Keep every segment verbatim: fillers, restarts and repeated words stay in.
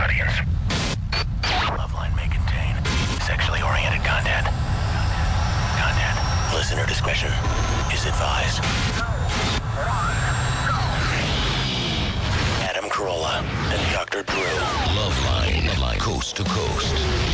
audience. Loveline may contain sexually oriented content. Content. Listener discretion is advised. Adam Carolla and Doctor Drew. Loveline. Loveline. Coast to coast.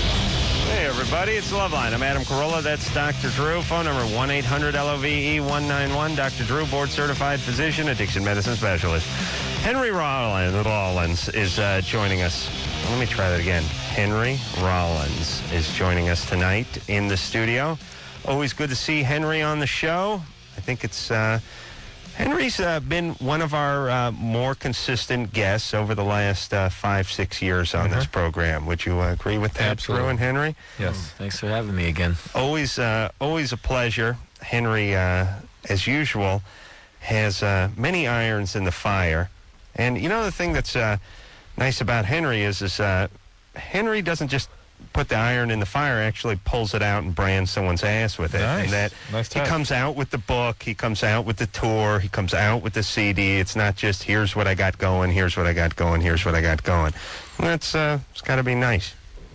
Hey, everybody, it's Loveline. I'm Adam Carolla. That's Doctor Drew. Phone number one eight hundred L O V E one nine one. Doctor Drew, board-certified physician, addiction medicine specialist. Henry Rollins, Rollins is uh, joining us. Let me try that again. Henry Rollins is joining us tonight in the studio. Always good to see Henry on the show. I think it's... Uh, Henry's uh, been one of our uh, more consistent guests over the last uh, five, six years on mm-hmm. this program. Would you uh, agree with that, Absolutely. Drew and Henry? Yes. Oh, thanks for having me again. Always, uh, always a pleasure. Henry, uh, as usual, has uh, many irons in the fire. And you know the thing that's uh, nice about Henry is, is uh, Henry doesn't just put the iron in the fire, actually pulls it out and brands someone's ass with it. Nice. And that nice he comes out with the book, he comes out with the tour, he comes out with the C D. It's not just, here's what I got going, here's what I got going, here's what I got going. And that's, uh, it's got to be nice.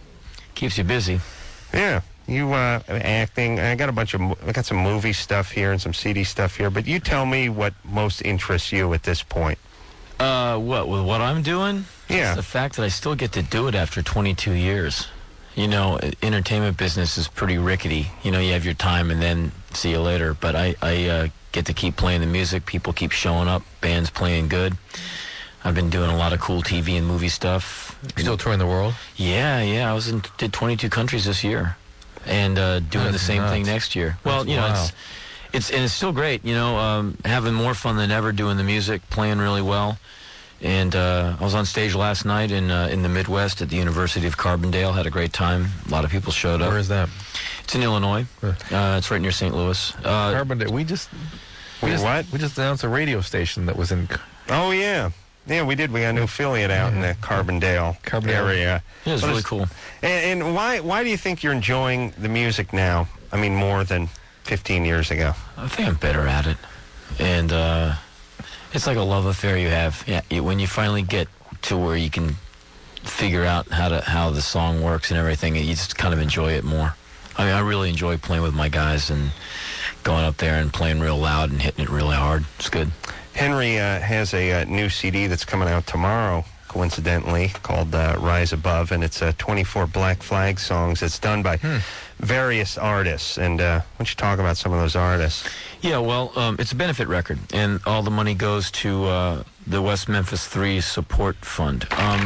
Keeps you busy. Yeah. You, uh, acting, I got a bunch of, I got some movie stuff here and some C D stuff here, but you tell me what most interests you at this point. Uh, what, with what I'm doing? Yeah. It's the fact that I still get to do it after twenty-two years. You know, entertainment business is pretty rickety. You know, you have your time and then see you later. But I, I uh, get to keep playing the music. People keep showing up. Bands playing good. I've been doing a lot of cool T V and movie stuff. You still touring the world? Yeah, yeah. I was in did twenty-two countries this year, and uh, doing That's the same nuts. thing next year. Well, That's you know, wow. it's it's and it's still great. You know, um, having more fun than ever doing the music, playing really well. And uh, I was on stage last night in uh, in the Midwest at the University of Carbondale. Had a great time. A lot of people showed up. Where is that? It's in Illinois. Huh. Uh, it's right near Saint Louis. Uh, Carbondale. We just... We Wait, just, what? We just announced a radio station that was in... Oh, yeah. Yeah, we did. We got a new affiliate out in the Carbondale, Carbondale. area. yeah, it's What really is- cool. And, and why why do you think you're enjoying the music now? I mean, more than fifteen years ago. I think I'm better at it. And uh, it's like a love affair you have. Yeah, you, when you finally get to where you can figure out how to how the song works and everything, you just kind of enjoy it more. I mean, I really enjoy playing with my guys and going up there and playing real loud and hitting it really hard. It's good. Henry uh, has a uh, new C D that's coming out tomorrow, coincidentally, called uh, Rise Above, and it's uh, twenty-four Black Flag songs. It's done by Hmm. various artists. And uh, why don't you talk about some of those artists? Yeah, well, um, it's a benefit record, and all the money goes to uh, the West Memphis three Support Fund. Um,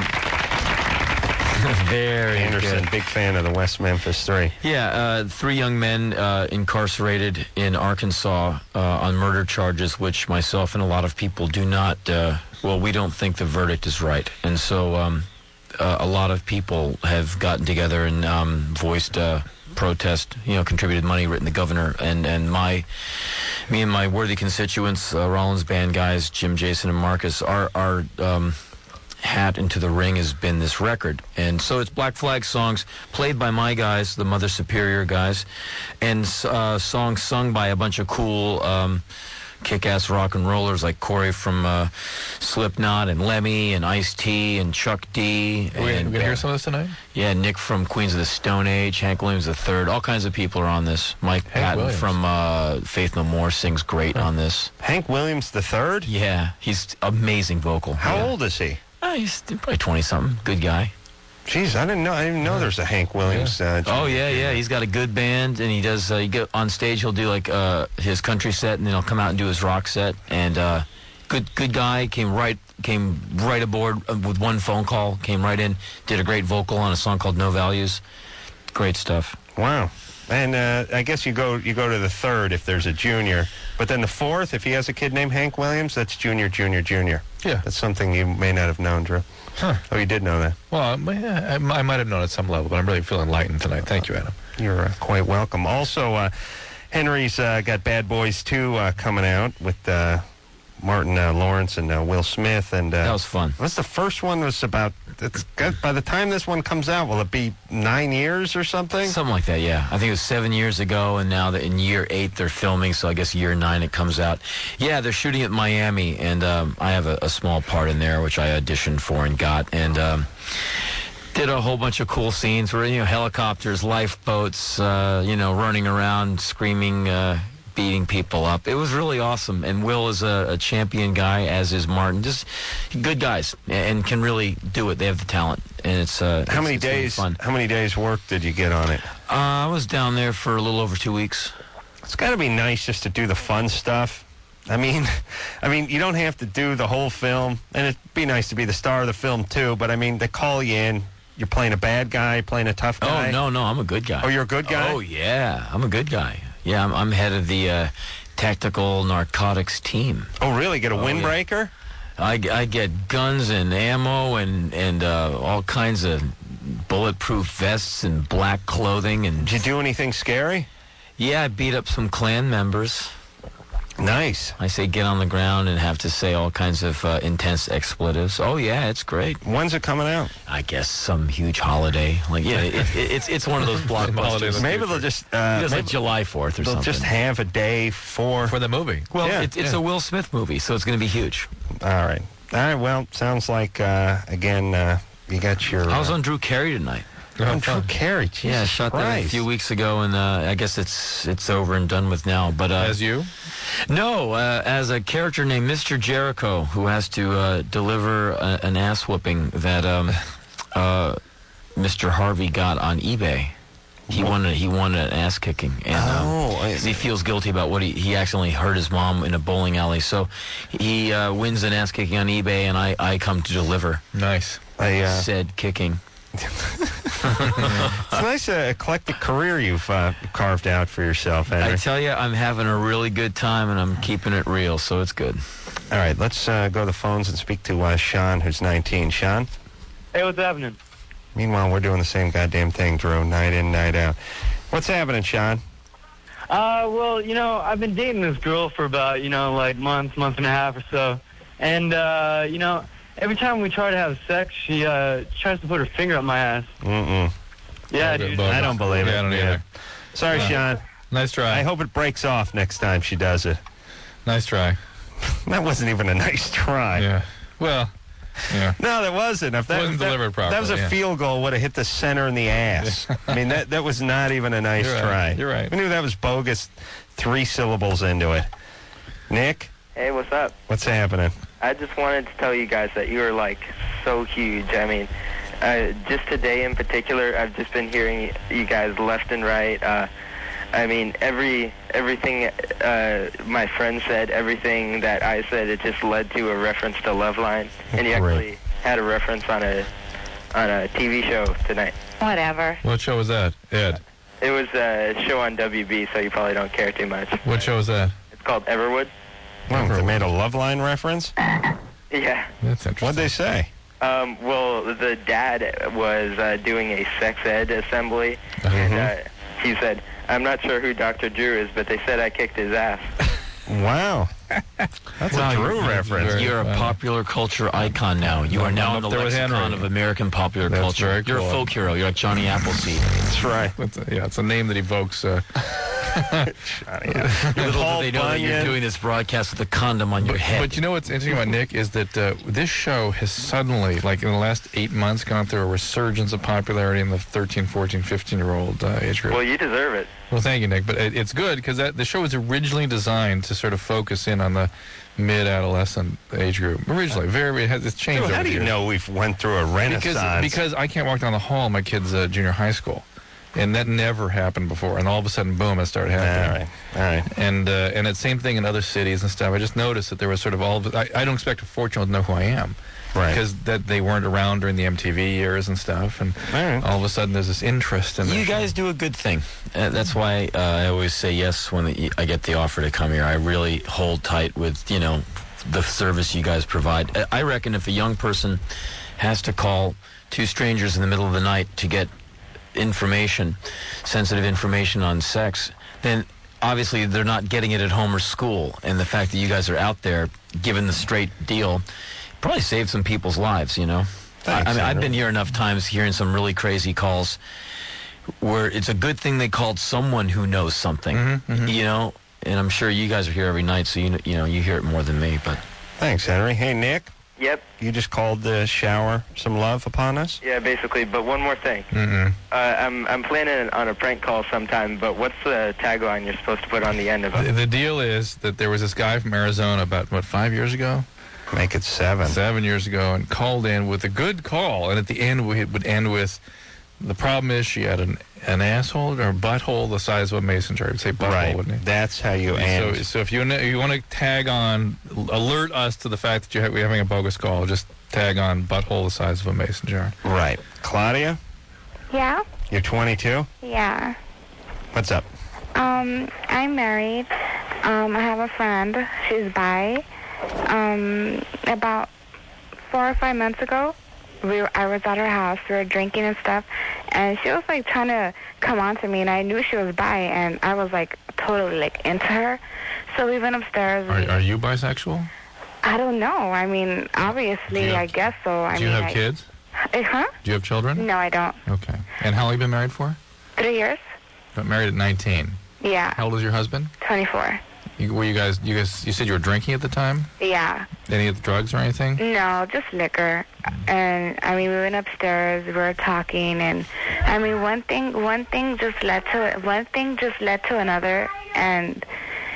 very Anderson, good. big fan of the West Memphis Three. Yeah, uh, three young men uh, incarcerated in Arkansas uh, on murder charges, which myself and a lot of people do not, uh, well, we don't think the verdict is right. And so um, uh, a lot of people have gotten together and um, voiced uh, protest, you know, contributed money, written the governor, and, and my, me and my worthy constituents, uh, Rollins Band guys, Jim, Jason, and Marcus, our, our um, hat into the ring has been this record. And so it's Black Flag songs played by my guys, the Mother Superior guys, and uh, songs sung by a bunch of cool um, kick-ass rock and rollers like Corey from uh, Slipknot and Lemmy and Ice-T and Chuck D. Are we and, going to uh, hear some of this tonight? Yeah, Nick from Queens of the Stone Age, Hank Williams the Third, all kinds of people are on this. Mike Hank Patton Williams. from uh, Faith No More sings great on this. Hank Williams the Third? Yeah, he's amazing vocal. How yeah. old is he? Uh, he's probably twenty-something. Good guy. Jeez, I didn't know. I didn't know there's a Hank Williams. Uh, Oh yeah, yeah. He's got a good band, and he does. Uh, you get on stage, he'll do like uh, his country set, and then he'll come out and do his rock set. And uh, good, good guy. Came right, came right aboard uh, with one phone call. Came right in, did a great vocal on a song called No Values. Great stuff. Wow. And uh, I guess you go you go to the third if there's a junior, but then the fourth, if he has a kid named Hank Williams, that's junior, junior, junior. Yeah. That's something you may not have known, Drew. Huh. Oh, you did know that. Well, I, I, I might have known at some level, but I'm really feeling enlightened tonight. Thank you, Adam. You're uh, quite welcome. Also, uh, Henry's uh, got Bad Boys two uh, coming out with uh, Martin uh, Lawrence and uh, Will Smith. And uh, That was fun. what's the first one was about? It's got, by the time this one comes out, will it be nine years or something? Something like that, yeah. I think it was seven years ago, and now that in year eight they're filming, so I guess year nine it comes out. Yeah, they're shooting at Miami, and um, I have a, a small part in there, which I auditioned for and got. And um, Did a whole bunch of cool scenes where, you know, helicopters, lifeboats, uh, you know, running around, screaming, uh, beating people up. It was really awesome. And Will is a, a champion guy, as is Martin. Just good guys, and can really do it. They have the talent, and it's uh, how it's, many it's really days? fun. How many days work did you get on it? Uh, I was down there for a little over two weeks. It's got to be nice just to do the fun stuff. I mean, I mean, you don't have to do the whole film, and it'd be nice to be the star of the film too. But I mean, they call you in. You're playing a bad guy, playing a tough guy. Oh no, no, I'm a good guy. Oh, you're a good guy. Oh yeah, I'm a good guy. Yeah, I'm, I'm head of the uh, tactical narcotics team. Oh, really? Get a Oh, windbreaker? Yeah. I, I get guns and ammo and and uh, all kinds of bulletproof vests and black clothing. And Did you do anything scary? yeah, I beat up some Klan members. Nice. I say get on the ground and have to say all kinds of uh, intense expletives. Oh yeah, it's great. When's it coming out? I guess some huge holiday. Like yeah, it, it, it's it's one of those blockbusters. Maybe they'll just uh, It's maybe like July fourth or they'll something. just have a day for. For the movie. Well, Yeah, it, it's yeah. a Will Smith movie, so it's going to be huge. All right. All right. Well, sounds like uh, again uh, you got your. I was uh, on Drew Carey tonight. on Drew Carey. Jesus Yeah, I shot that a Christ. few weeks ago, and uh, I guess it's it's over and done with now. But uh, As you? no, uh, as a character named Mister Jericho, who has to uh, deliver a, an ass whooping that um, uh, Mister Harvey got on eBay. He won. A, he won an ass kicking, and um, Oh, I- 'cause he feels guilty about what he he accidentally hurt his mom in a bowling alley. So he uh, wins an ass kicking on eBay, and I I come to deliver Nice. I, uh, said kicking. it's a nice uh, eclectic career you've uh, carved out for yourself, Henry. I tell you, I'm having a really good time, and I'm keeping it real, so it's good. All right, let's uh, go to the phones and speak to uh, Sean, who's nineteen. Sean? Hey, what's happening? Meanwhile, we're doing the same goddamn thing, Drew, night in, night out. What's happening, Sean? Uh, well, you know, I've been dating this girl for about, you know, like month, month and a half or so. And, uh, you know, every time we try to have sex, she uh, tries to put her finger up my ass. Mm-mm. Yeah, Oh, good dude. Lord. I don't believe it. Yeah, I don't either. Sorry, Uh, Sean. Nice try. I hope it breaks off next time she does it. Nice try. That wasn't even a nice try. Yeah. Well, yeah. No, that wasn't. If that Wasn't that, delivered That was a properly, yeah. field goal. Would have hit the center in the ass. I mean, that that was not even a nice You're right. try. You're right. We knew that was bogus. Three syllables into it. Nick, Hey, what's up? what's happening? I just wanted to tell you guys that you are, like, so huge. I mean, uh, just today in particular, I've just been hearing you guys left and right. Uh, I mean, every everything uh, my friend said, everything that I said, it just led to a reference to Loveline. And you Great. actually had a reference on a on a T V show tonight. Whatever. What show was that, Ed? It was a show on W B, so you probably don't care too much. What show was that? It's called Everwood. Well, they made a Loveline reference? Yeah. That's interesting. What'd they say? Um, well, the dad was uh, doing a sex ed assembly, and uh, he said, "I'm not sure who Doctor Drew is, but they said I kicked his ass." Wow. That's Wow, a Drew you're- reference. very You're a funny. popular culture icon now. You are now I'm in the up there with lexicon Henry. of American popular That's culture. very You're cool. a folk hero. You're like Johnny Appleseed. That's right. That's a, yeah, it's a name that evokes. Uh, Yeah. Little Paul do they know that you're Bunyan. doing this broadcast with a condom on your head. But you know what's interesting about Nick is that uh, this show has suddenly, like in the last eight months, gone through a resurgence of popularity in the thirteen, fourteen, fifteen-year-old uh, age group. Well, you deserve it. Well, thank you, Nick. But it, it's good because the show was originally designed to sort of focus in on the mid-adolescent age group. Originally, very it has it's changed. Dude, over how the do you years. know we've went through a Because renaissance? because I can't walk down the hall in my kid's uh, junior high school, and that never happened before. And all of a sudden, boom, it started All happening. right. All right. And uh, and it's same thing in other cities and stuff. I just noticed that there was sort of all of I, I don't expect a fourteen-year-old to know who I am. Right. Because that they weren't around during the M T V years and stuff. And All right. all of a sudden there's this interest in You this. guys do a good thing. Uh, that's why uh, I always say yes when the, I get the offer to come here. I really hold tight with, you know, the service you guys provide. I- I reckon if a young person has to call two strangers in the middle of the night to get information, sensitive information on sex, then obviously they're not getting it at home or school. And the fact that you guys are out there giving the straight deal probably saved some people's lives, you know? Thanks, I, I mean, I've Henry. been here enough times hearing some really crazy calls where it's a good thing they called someone who knows something, Mm-hmm, you know? And I'm sure you guys are here every night, so you know, you know, you hear it more than me, but... Thanks, Henry. Hey, Nick. Yep. You just called to shower some love upon us? Yeah, basically. But one more thing. Mm-mm. Uh, I'm I'm planning on a prank call sometime. But what's the tagline you're supposed to put on the end of The, it? the deal is that there was this guy from Arizona about, what, five years ago? Make it seven. Seven years ago, and called in with a good call. And at the end, we would end with, the problem is she had an, an asshole or a butthole the size of a mason jar. I'd say butthole, Right. wouldn't he? That's how you So, end. so if you you want to tag on, alert us to the fact that you ha- we're having a bogus call, just tag on butthole the size of a mason jar. Right. Claudia, Yeah, you're twenty-two? yeah. What's up? Um, I'm married. Um, I have a friend. She's bi. Um, about four or five months ago, we were, I was at her house. We were drinking and stuff, and she was like trying to come on to me, and I knew she was bi, and I was like totally like into her. So we went upstairs. Are, we- are you bisexual? I don't know. I mean, obviously, Do you have- I guess so. I Do you mean, have I, kids? Uh, huh? Do you have children? No, I don't. Okay. And how long have you been married for? Three years? Got married at nineteen. Yeah, How old is your husband? twenty-four. You, were you guys? You guys? You said you were drinking at the time. Yeah. Any of the drugs or anything? No, just liquor. And I mean, we went upstairs. We were talking, and I mean, one thing, one thing just led to one thing just led to another, and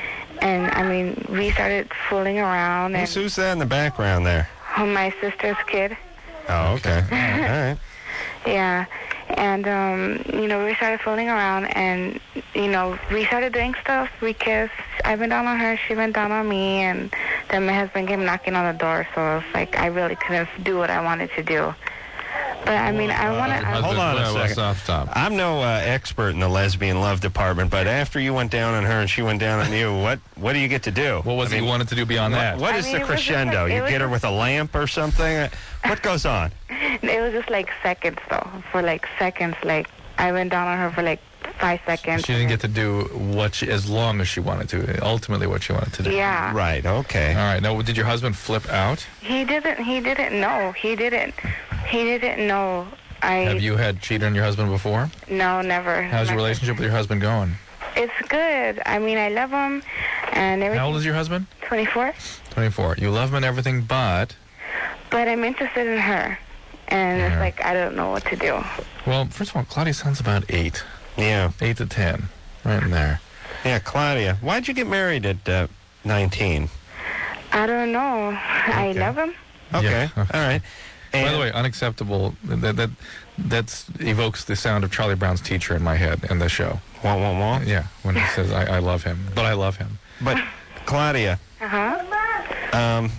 and I mean, we started fooling around. And Who's, who's that in the background there? oh, my sister's kid. Oh, okay. All right. Yeah. And, um, you know, we started fooling around, and, you know, we started doing stuff. We kissed. I went down on her. She went down on me. And then my husband came knocking on the door. So it's like I really couldn't do what I wanted to do. But, I mean, I want to... Hold on a Well, second. Stop, stop. I'm no uh, expert in the lesbian love department, but after you went down on her and she went down on you, what what do you get to do? What was I it mean, you wanted to do beyond what- that? what I is mean, the it was just crescendo? like- it you was get her just- with a lamp or something? What goes on? It was just like seconds, though. For like seconds. Like, I went down on her for like five seconds. She didn't get to do what she, as long as she wanted to. Ultimately, what she wanted to do. Yeah. Right, okay. All right. Now, did your husband flip out? He didn't, he didn't know. He didn't, he didn't know. I... Have you had cheated on your husband before? No, never. How's your Never. relationship with your husband going? It's good. I mean, I love him, and everything. How old is your husband? twenty-four. twenty-four. You love him and everything, but... But I'm interested in her, and Yeah. it's like I don't know what to do. Well, first of all, Claudia sounds about eight. Yeah. Eight to ten. Right in there. Yeah, Claudia, why'd you get married at uh, nineteen? I don't know. I Okay. love him. Okay, Yeah. all right. By And- the way, unacceptable. That that that's evokes the sound of Charlie Brown's teacher in my head in the show. Wah, wah, wah. Yeah, when he says, I, I love him, but I love him. But, Claudia, Uh huh. um,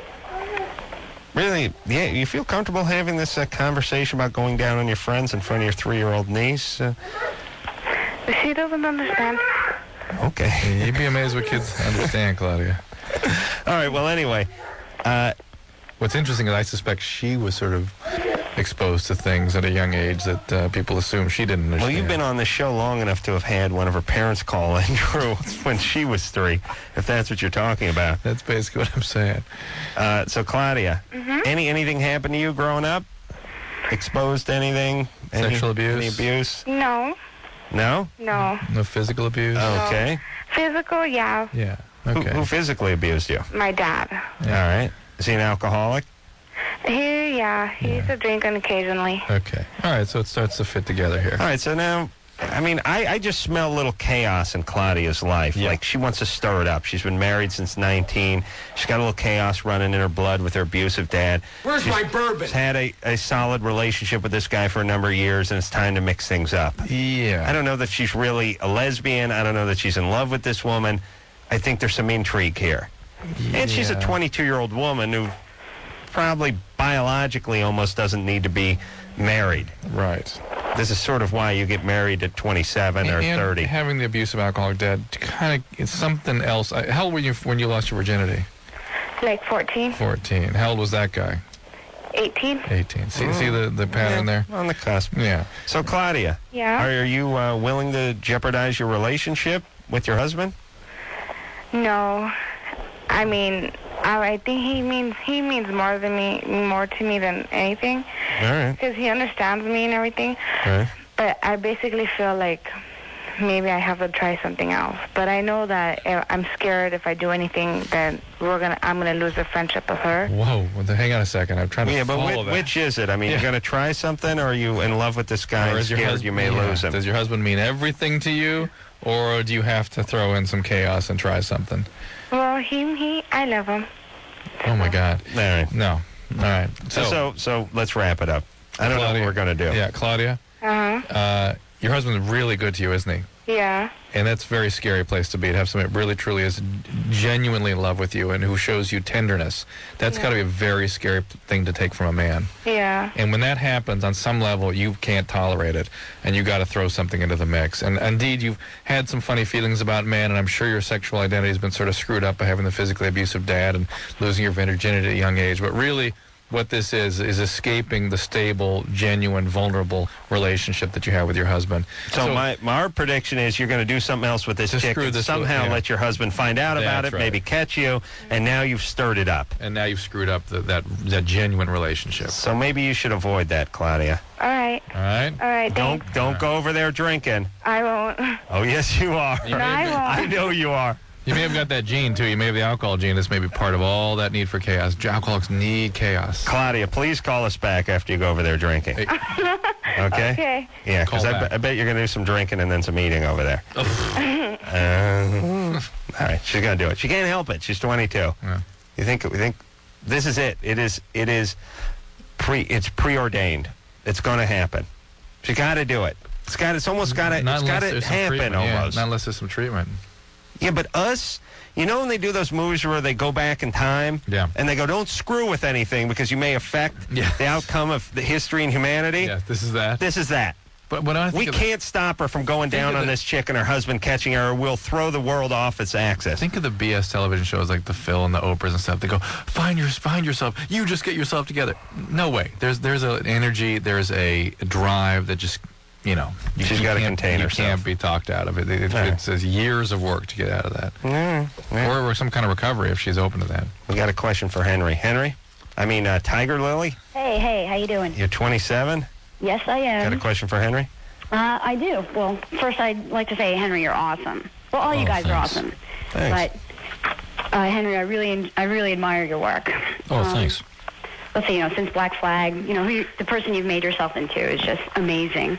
really, yeah, you feel comfortable having this uh, conversation about going down on your friends in front of your three-year-old niece? Uh, She doesn't understand. okay. You'd be amazed what kids understand, Claudia. All right, well, anyway, uh, What's interesting is I suspect she was sort of exposed to things at a young age that uh, people assume she didn't understand. well, you've been on the show long enough to have had one of her parents call in, Drew, when she was three, if that's what you're talking about. That's basically what I'm saying. Uh, so, Claudia, any anything happened to you growing up? Exposed to anything? Any- Sexual abuse? Any abuse? No, No? no. No physical abuse? Okay. Physical, yeah. Yeah. Who, Okay. who physically abused you? My dad. All right. Is he an alcoholic? He, yeah, he used to drink occasionally. Okay. All right, so it starts to fit together here. All right, so now, I mean, I, I just smell a little chaos in Claudia's life. Yeah. Like, she wants to stir it up. She's been married since nineteen. She's got a little chaos running in her blood with her abusive dad. Where's She's- my bourbon? She's had a, a solid relationship with this guy for a number of years, and it's time to mix things up. Yeah. I don't know that she's really a lesbian. I don't know that she's in love with this woman. I think there's some intrigue here. And she's a Yeah. twenty-two-year-old woman who probably biologically almost doesn't need to be married. Right. This is sort of why you get married at twenty-seven or and thirty. having the abusive alcoholic dad, kind of, it's something else. I- How old were you when you lost your virginity? Like fourteen, fourteen. How old was that guy? eighteen. eighteen. See, see the, the pattern there? On the cusp. Yeah. So, Claudia, Yeah. are you uh, willing to jeopardize your relationship with your husband? No, I mean, I, I think he means he means more than me, more to me than anything, All right. because he understands me and everything. All right. But I basically feel like maybe I have to try something else. But I know that uh, I'm scared if I do anything, then we're gonna I'm gonna lose the friendship with her. Whoa, well, then hang on a second. I'm trying to Yeah, but follow which, that. which is it? I mean, Yeah. you're going to try something, or are you in love with this guy Or and is your scared husband- you may yeah. lose him? Does your husband mean everything to you, or do you have to throw in some chaos and try something? Well, he he I love him. Oh my God. All right. No. All right. So, so, so let's wrap it up. I don't know Claudia- what we're going to do. Yeah, Claudia, Uh huh. uh, your husband's really good to you, isn't he? Yeah. And that's a very scary place to be, to have somebody that really, truly is genuinely in love with you and who shows you tenderness. That's Yeah. got to be a very scary p- thing to take from a man. Yeah. And when that happens, on some level, you can't tolerate it, and you got to throw something into the mix. And indeed, you've had some funny feelings about men, and I'm sure your sexual identity has been sort of screwed up by having the physically abusive dad and losing your virginity at a young age. But really, what this is, is escaping the stable, genuine, vulnerable relationship that you have with your husband. So, my, my our prediction is you're going to do something else with this To chick screw and this somehow with- yeah. let your husband find out about That's it, right. maybe catch you, and now you've stirred it up. And now you've screwed up the, that that genuine relationship. So maybe you should avoid that, Claudia. All right. All right? All right. Don't Thanks. don't go over there drinking. I won't. Oh, yes, you are. You No, I may, have, won't. I know you are. you may have got that gene, too. You may have the alcohol gene. This may be part of all that need for chaos. Alcoholics need chaos. Claudia, please call us back after you go over there drinking. Hey, Okay? Okay. Yeah, because Call I, back. be- I bet you're going to do some drinking and then some eating over there. uh, all right, she's going to do it. She can't help it. She's twenty-two. Yeah. You think? We think this is it. It is. It is pre. It's preordained. It's going to happen. She got to do it. It's got. It's almost got to. Not It's got unless to there's some happen treatment, yeah. almost. Not unless there's some treatment. Yeah, but us, you know when they do those movies where they go back in time? Yeah. And they go, don't screw with anything because you may affect Yeah. the outcome of the history and humanity. Yeah, this is that. This is that. But when I think We of the- can't stop her from going Think down of on the- this chick and her husband catching her, or we'll throw the world off its axis. Think of the B S television shows like the Phil and the Oprahs and stuff. They go, find your, find yourself. You just get yourself together. No way. There's there's an energy. There's a drive that just, you know, you, She's you gotta can't- contain you herself. can't be talked out of it. It, it, All right. it says years of work to get out of that, Mm, yeah. or, or some kind of recovery if she's open to that. We got a question for Henry. Henry? I mean, uh, Tiger Lily, Hey, hey, how you doing? you're twenty-seven. Yes, I Got a am. question for Henry? Uh, I do. Well, first I'd like to say, Henry, you're awesome. Well, all you Oh, guys are thanks. awesome. Thanks. But uh, Henry, I really, I really admire your work. Oh, Um, thanks. Let's say, you know, since Black Flag, you know, who you, the person you've made yourself into is just amazing.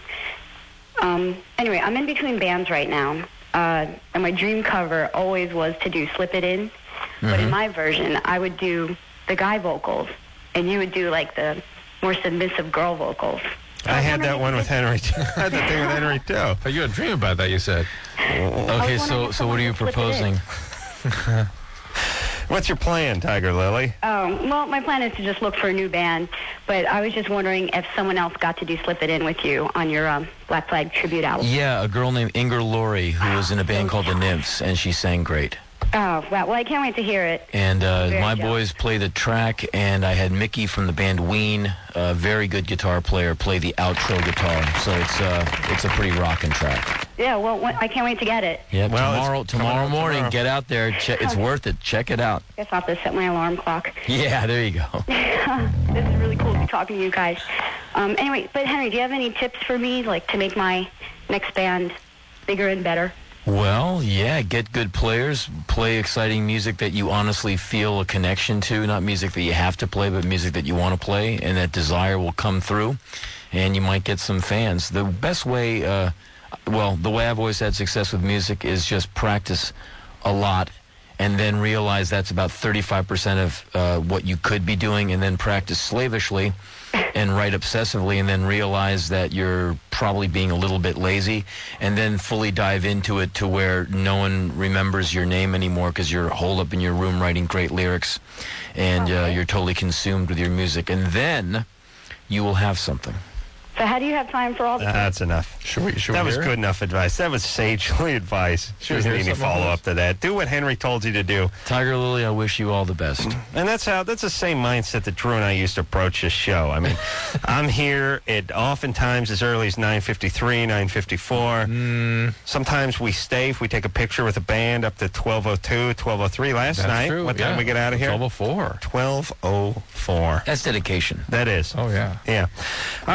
Um, anyway, I'm in between bands right now, uh, and my dream cover always was to do Slip It In. But in my version, I would do the guy vocals, and you would do like the more submissive girl vocals. I had that one with Henry, too. I had that thing with Henry, too. Oh, you had a dream about that, you said. Okay, wondering so if so what are you someone could slip it proposing? What's your plan, Tiger Lily? Um, well, my plan is to just look for a new band, but I was just wondering if someone else got to do Slip It In with you on your um, Black Flag tribute album. Yeah, a girl named Inger Laurie who was in a band called the Nymphs, and she sang great. Oh, wow. Well, I can't wait to hear it. And uh, Very my jealous. boys play the track, and I had Mickey from the band Ween, a very good guitar player, play the outro guitar. So it's uh, it's a pretty rockin' track. Yeah, well, wh- I can't wait to get it. Yeah, Well, it's tomorrow coming tomorrow out morning, tomorrow. get out there. Che- it's worth it. Check it out. Guess I'll have to set my alarm clock. Yeah, there you go. This is really cool to be talking to you guys. Um, anyway, but Henry, do you have any tips for me, like to make my next band bigger and better? Well, yeah, get good players, play exciting music that you honestly feel a connection to, not music that you have to play, but music that you want to play, and that desire will come through, and you might get some fans. The best way, uh, well, the way I've always had success with music is just practice a lot, and then realize that's about thirty-five percent of uh, what you could be doing, and then practice slavishly and write obsessively, and then realize that you're probably being a little bit lazy, and then fully dive into it to where no one remembers your name anymore because you're holed up in your room writing great lyrics, and uh, you're totally consumed with your music, and then you will have something. So how do you have time for all the That's enough. Should we, should That we was hear it? good enough advice. That was sagely advice. She Should we doesn't hear need any something on follow this? up to that. Do what Henry told you to do. Tiger Lily, I wish you all the best. And that's how that's the same mindset that Drew and I used to approach this show. I mean, I'm here at oftentimes as early as nine fifty-three, nine fifty-four. Mm, Sometimes we stay if we take a picture with a band up to twelve oh two, twelve oh three last that's night. true. What time yeah. we get out of here? twelve oh four. twelve oh four. That's dedication. That is. Oh, yeah. Yeah. All right. Well, let's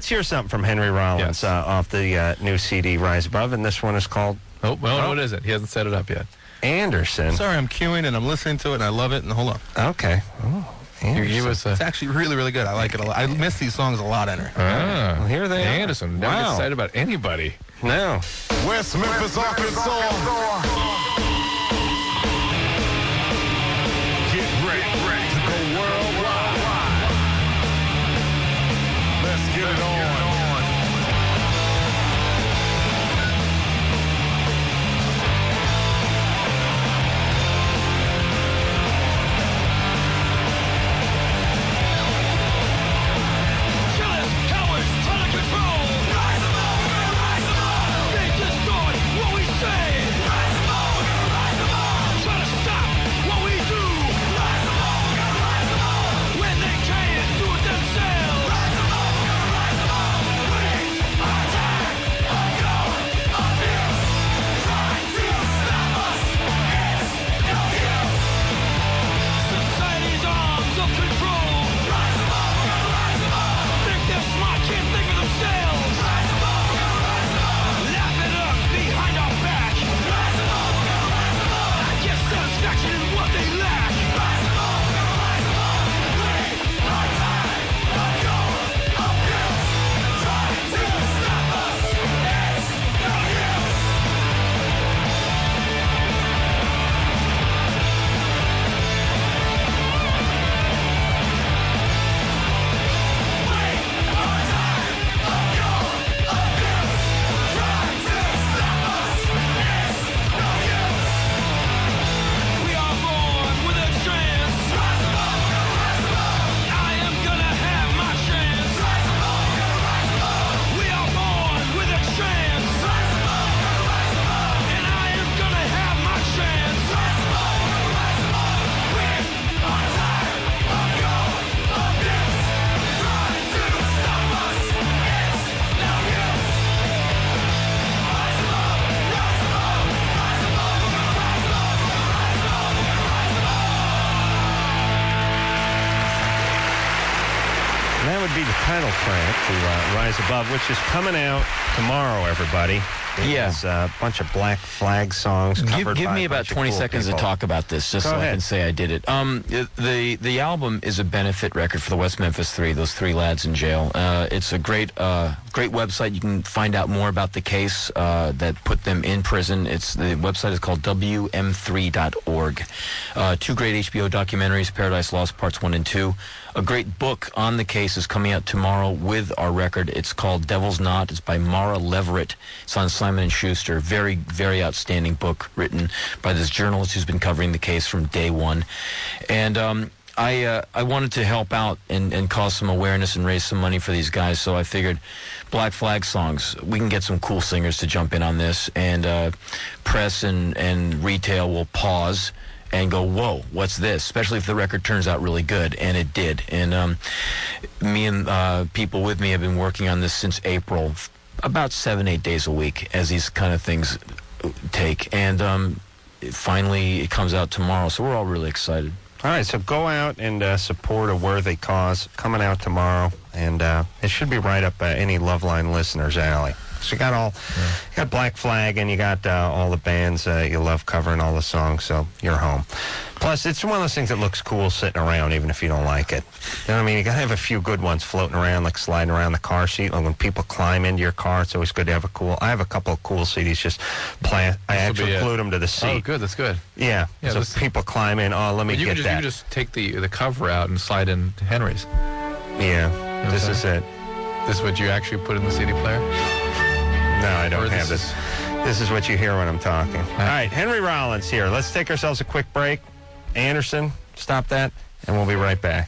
let's hear something from Henry Rollins Yes. uh, off the uh, new C D, Rise Above, and this one is called Oh, well, Oh. no, it isn't. He hasn't set it up yet. Anderson. Sorry, I'm queuing and I'm listening to it and I love it. And hold on. Okay. Oh, You Anderson. give us a... It's actually really, really good. I like it a lot. I miss these songs a lot, Henry. Ah, Well, here they are. Anderson. Never Wow. get excited about anybody. No. West Memphis, Arkansas. Get ready, ready to go worldwide. Let's get it on. That would be the title track to uh, Rise Above, which is coming out tomorrow, everybody. It Yeah. is a bunch of Black Flag songs Give, covered give by me a about bunch of twenty cool seconds people. to talk about this, just Go so ahead. I can say I did it. Um, the the album is a benefit record for the West Memphis Three, those three lads in jail. Uh, it's a great uh, great website. You can find out more about the case uh, that put them in prison. It's the website is called W M three dot org. Uh, two great H B O documentaries, Paradise Lost Parts One and Two. A great book on the case is coming out tomorrow with our record. It's called Devil's Knot. It's by Mara Leverett. It's on Simon and Schuster. Very, very outstanding book written by this journalist who's been covering the case from day one. And um, I uh, I wanted to help out and, and cause some awareness and raise some money for these guys. So I figured Black Flag songs, we can get some cool singers to jump in on this. And uh, press and, and retail will pause and go, whoa, what's this? Especially if the record turns out really good, and it did. And um, me and uh, people with me have been working on this since April, f- about seven, eight days a week, as these kind of things take. And um, it finally, it comes out tomorrow, so we're all really excited. All right, so go out and uh, support a worthy cause. Coming out tomorrow, and uh, it should be right up uh, any Loveline listeners' alley. So you got all, you got Black Flag, and you got uh, all the bands uh, you love covering all the songs, so you're home. Plus, it's one of those things that looks cool sitting around, even if you don't like it. You know what I mean? You got to have a few good ones floating around, like sliding around the car seat. Like when people climb into your car, it's always good to have a cool. I have a couple of cool C Ds just plant. I This will actually be it. glued them to the seat. Oh, good. That's good. Yeah. Yeah, so this- people climb in. Oh, let me But you get can just, that. you can just take the the cover out and slide in Henry's. Yeah. know This what I'm is it. This is what you actually put in the C D player? No, I don't Or have this this. This is what you hear when I'm talking. All right, Henry Rollins here. Let's take ourselves a quick break. Anderson, stop that, and we'll be right back.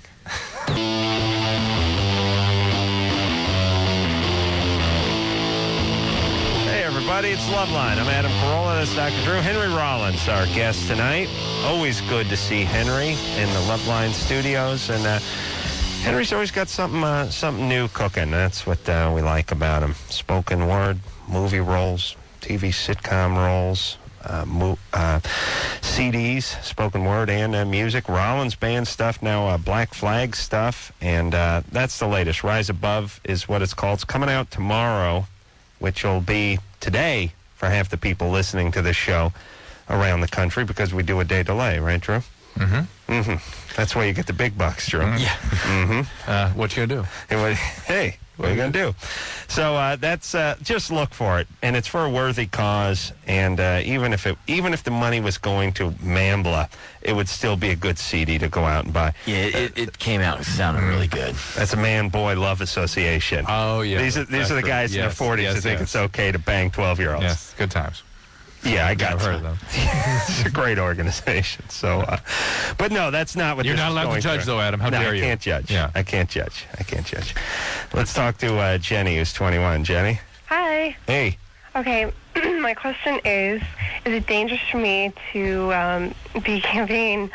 Hey, everybody, it's Loveline. I'm Adam Carolla. That's Doctor Drew. Henry Rollins, our guest tonight. Always good to see Henry in the Loveline studios, and uh, Henry's always got something uh, something new cooking. That's what uh, we like about him. Spoken word, movie roles, T V sitcom roles, uh, mo- uh, C Ds, spoken word and uh, music. Rollins Band stuff, now uh, Black Flag stuff, and uh, that's the latest. Rise Above is what it's called. It's coming out tomorrow, which will be today for half the people listening to this show around the country because we do a day delay, right, Drew? Mm-hmm. Mm-hmm. That's why you get the big bucks, Drew. Mm-hmm. Yeah. Mm-hmm. Uh, what you gonna do? Hey, what are you going to do? So uh, that's uh, just look for it, and it's for a worthy cause. And uh, even if it, even if the money was going to Mambla, it would still be a good C D to go out and buy. Yeah, it, it came out sounding really good. That's a Man-Boy Love Association. Oh yeah, these are these that's are the true. guys yes, in their forties yes, that think yes. it's okay to bang twelve-year-olds. Yes, good times. Yeah, I got I've heard of them. It's a great organization. So, uh, but no, that's not what You're this not is allowed to going judge, through. though, Adam. How no, dare I you? can't judge. Yeah. I can't judge. I can't judge. Let's talk to uh, Jenny, who's twenty-one. Jenny. Hi. Hey. Okay, my question is, is it dangerous for me to um, be giving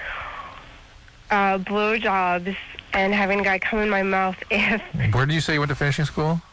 uh, blowjobs and having a guy come in my mouth if Where did you say you went to finishing school?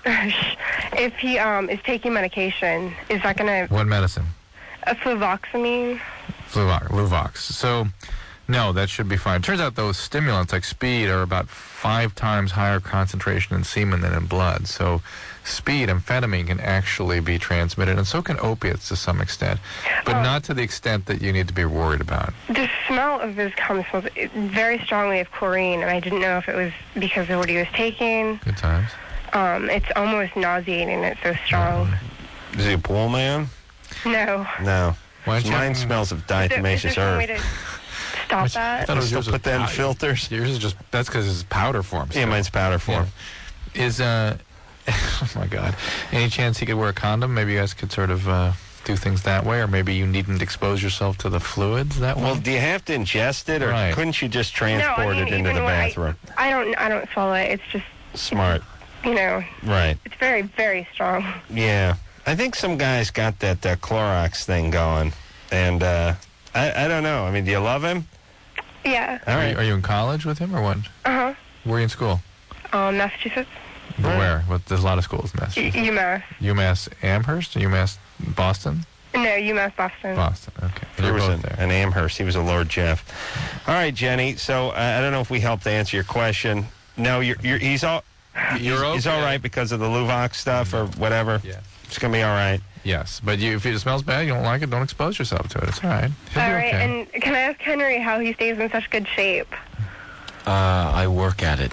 if he um, is taking medication? Is that going to... What medicine? A fluvoxamine? Luvox. Luvox. So, no, that should be fine. Turns out those stimulants like speed are about five times higher concentration in semen than in blood. So, speed, amphetamine, can actually be transmitted, and so can opiates to some extent, but Oh. not to the extent that you need to be worried about. The smell of his cum smells very strongly of chlorine, and I didn't know if it was because of what he was taking. Good times. Um, it's almost nauseating. It's so strong. Is he a pool man? No. No. Why don't you Mine have- smells of Is there, is diatomaceous there some way earth. to stop that? I thought it was Still yours put was that in pow- filters? Yours is just, that's because it's powder form. Yeah, still. mine's powder form. Yeah. Is, uh, oh my God. Any chance he could wear a condom? Maybe you guys could sort of uh, do things that way, or maybe you needn't expose yourself to the fluids that way? Well, do you have to ingest it, or Right. couldn't you just No, transport I mean, it into even the when I- bathroom? I don't. I don't swallow it. It's just, Smart. you know, Right. it's very, very strong. Yeah. I think some guys got that uh, Clorox thing going, and uh, I, I don't know. I mean, do you love him? Yeah. All Are, right. you, are you in college with him, or what? Uh huh. Where are you in school? Um, Massachusetts. But Where? What, there's a lot of schools in U- Massachusetts. UMass. UMass Amherst or UMass Boston? No, UMass Boston. Boston, okay. There You're was both an, there. an Amherst. He was a Lord Jeff. All right, Jenny. So uh, I don't know if we helped to answer your question. No, you're, you're he's all You're he's, he's all okay. right because of the Luvox stuff or whatever. Yeah. It's gonna be all right. Yes, but you, if it smells bad, you don't like it, don't expose yourself to it. It's all right. He'll All be right. okay. And can I ask Henry how he stays in such good shape? Uh, I work at it.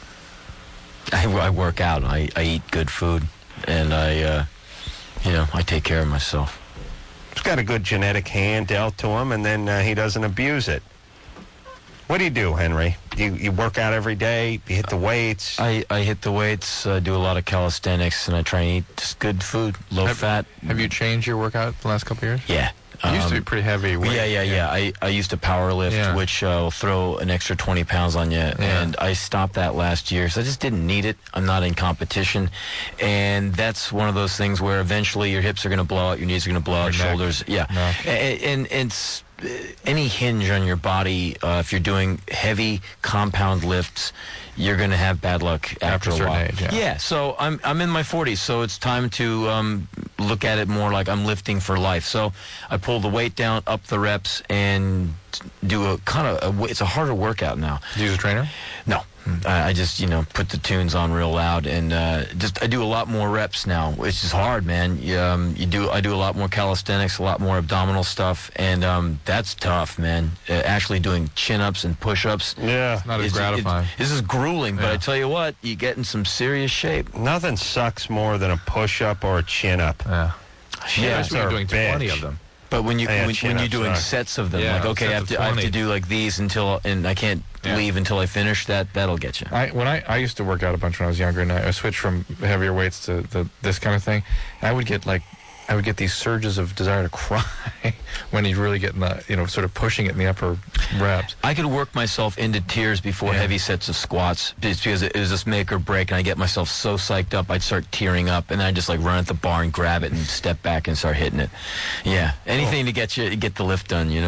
I, I work out. I, I eat good food, and I, uh, you know, I take care of myself. He's got a good genetic hand dealt to him, and then uh, he doesn't abuse it. What do you do, Henry? You you work out every day? You hit the weights? I, I hit the weights, uh, do a lot of calisthenics, and I try and eat just good food, low have, fat. Have you changed your workout the last couple of years? Yeah. You used to be Um, pretty heavy weight. Yeah, yeah, yeah. I, I used to power lift, Yeah. which uh, will throw an extra twenty pounds on you. And I stopped that last year, so I just didn't need it. I'm not in competition. And that's one of those things where eventually your hips are going to blow out, your knees are going to blow out, Your neck. shoulders. Yeah. No. And, and, and it's, uh, any hinge on your body, uh, if you're doing heavy compound lifts, you're going to have bad luck after, After a a certain while. age, yeah. yeah, so I'm I'm in my forties, so it's time to um, look at it more like I'm lifting for life. So I pull the weight down, up the reps, and do a kind of a, it's a harder workout now. Do you use a trainer? No, I, I just you know put the tunes on real loud, and uh, just I do a lot more reps now, which is hard, man. You, um, you do I do a lot more calisthenics, a lot more abdominal stuff, and um, that's tough, man. Uh, actually doing chin ups and push ups. Yeah. Not as It's- gratifying. it- this is grueling, but Yeah. I tell you what, you get in some serious shape. Nothing sucks more than a push-up or a chin-up. Yeah. Yeah, Especially when you're doing bitch. twenty of them. But when you Yeah, when, when you're chin-ups doing are- sets of them, Yeah, like okay, I sets have of to I have to twenty. do like these until and I can't Yeah. leave until I finish. That that'll get you. I when I, I used to work out a bunch when I was younger, and I, I switched from heavier weights to the, this kind of thing. I would get like, I would get these surges of desire to cry when you really get in the, you know, sort of pushing it in the upper reps. I could work myself into tears before Yeah. heavy sets of squats, just because it was just make or break, and I get myself so psyched up, I'd start tearing up, and then I'd just like run at the bar and grab it and step back and start hitting it. Yeah, anything to get you get the lift done, you know.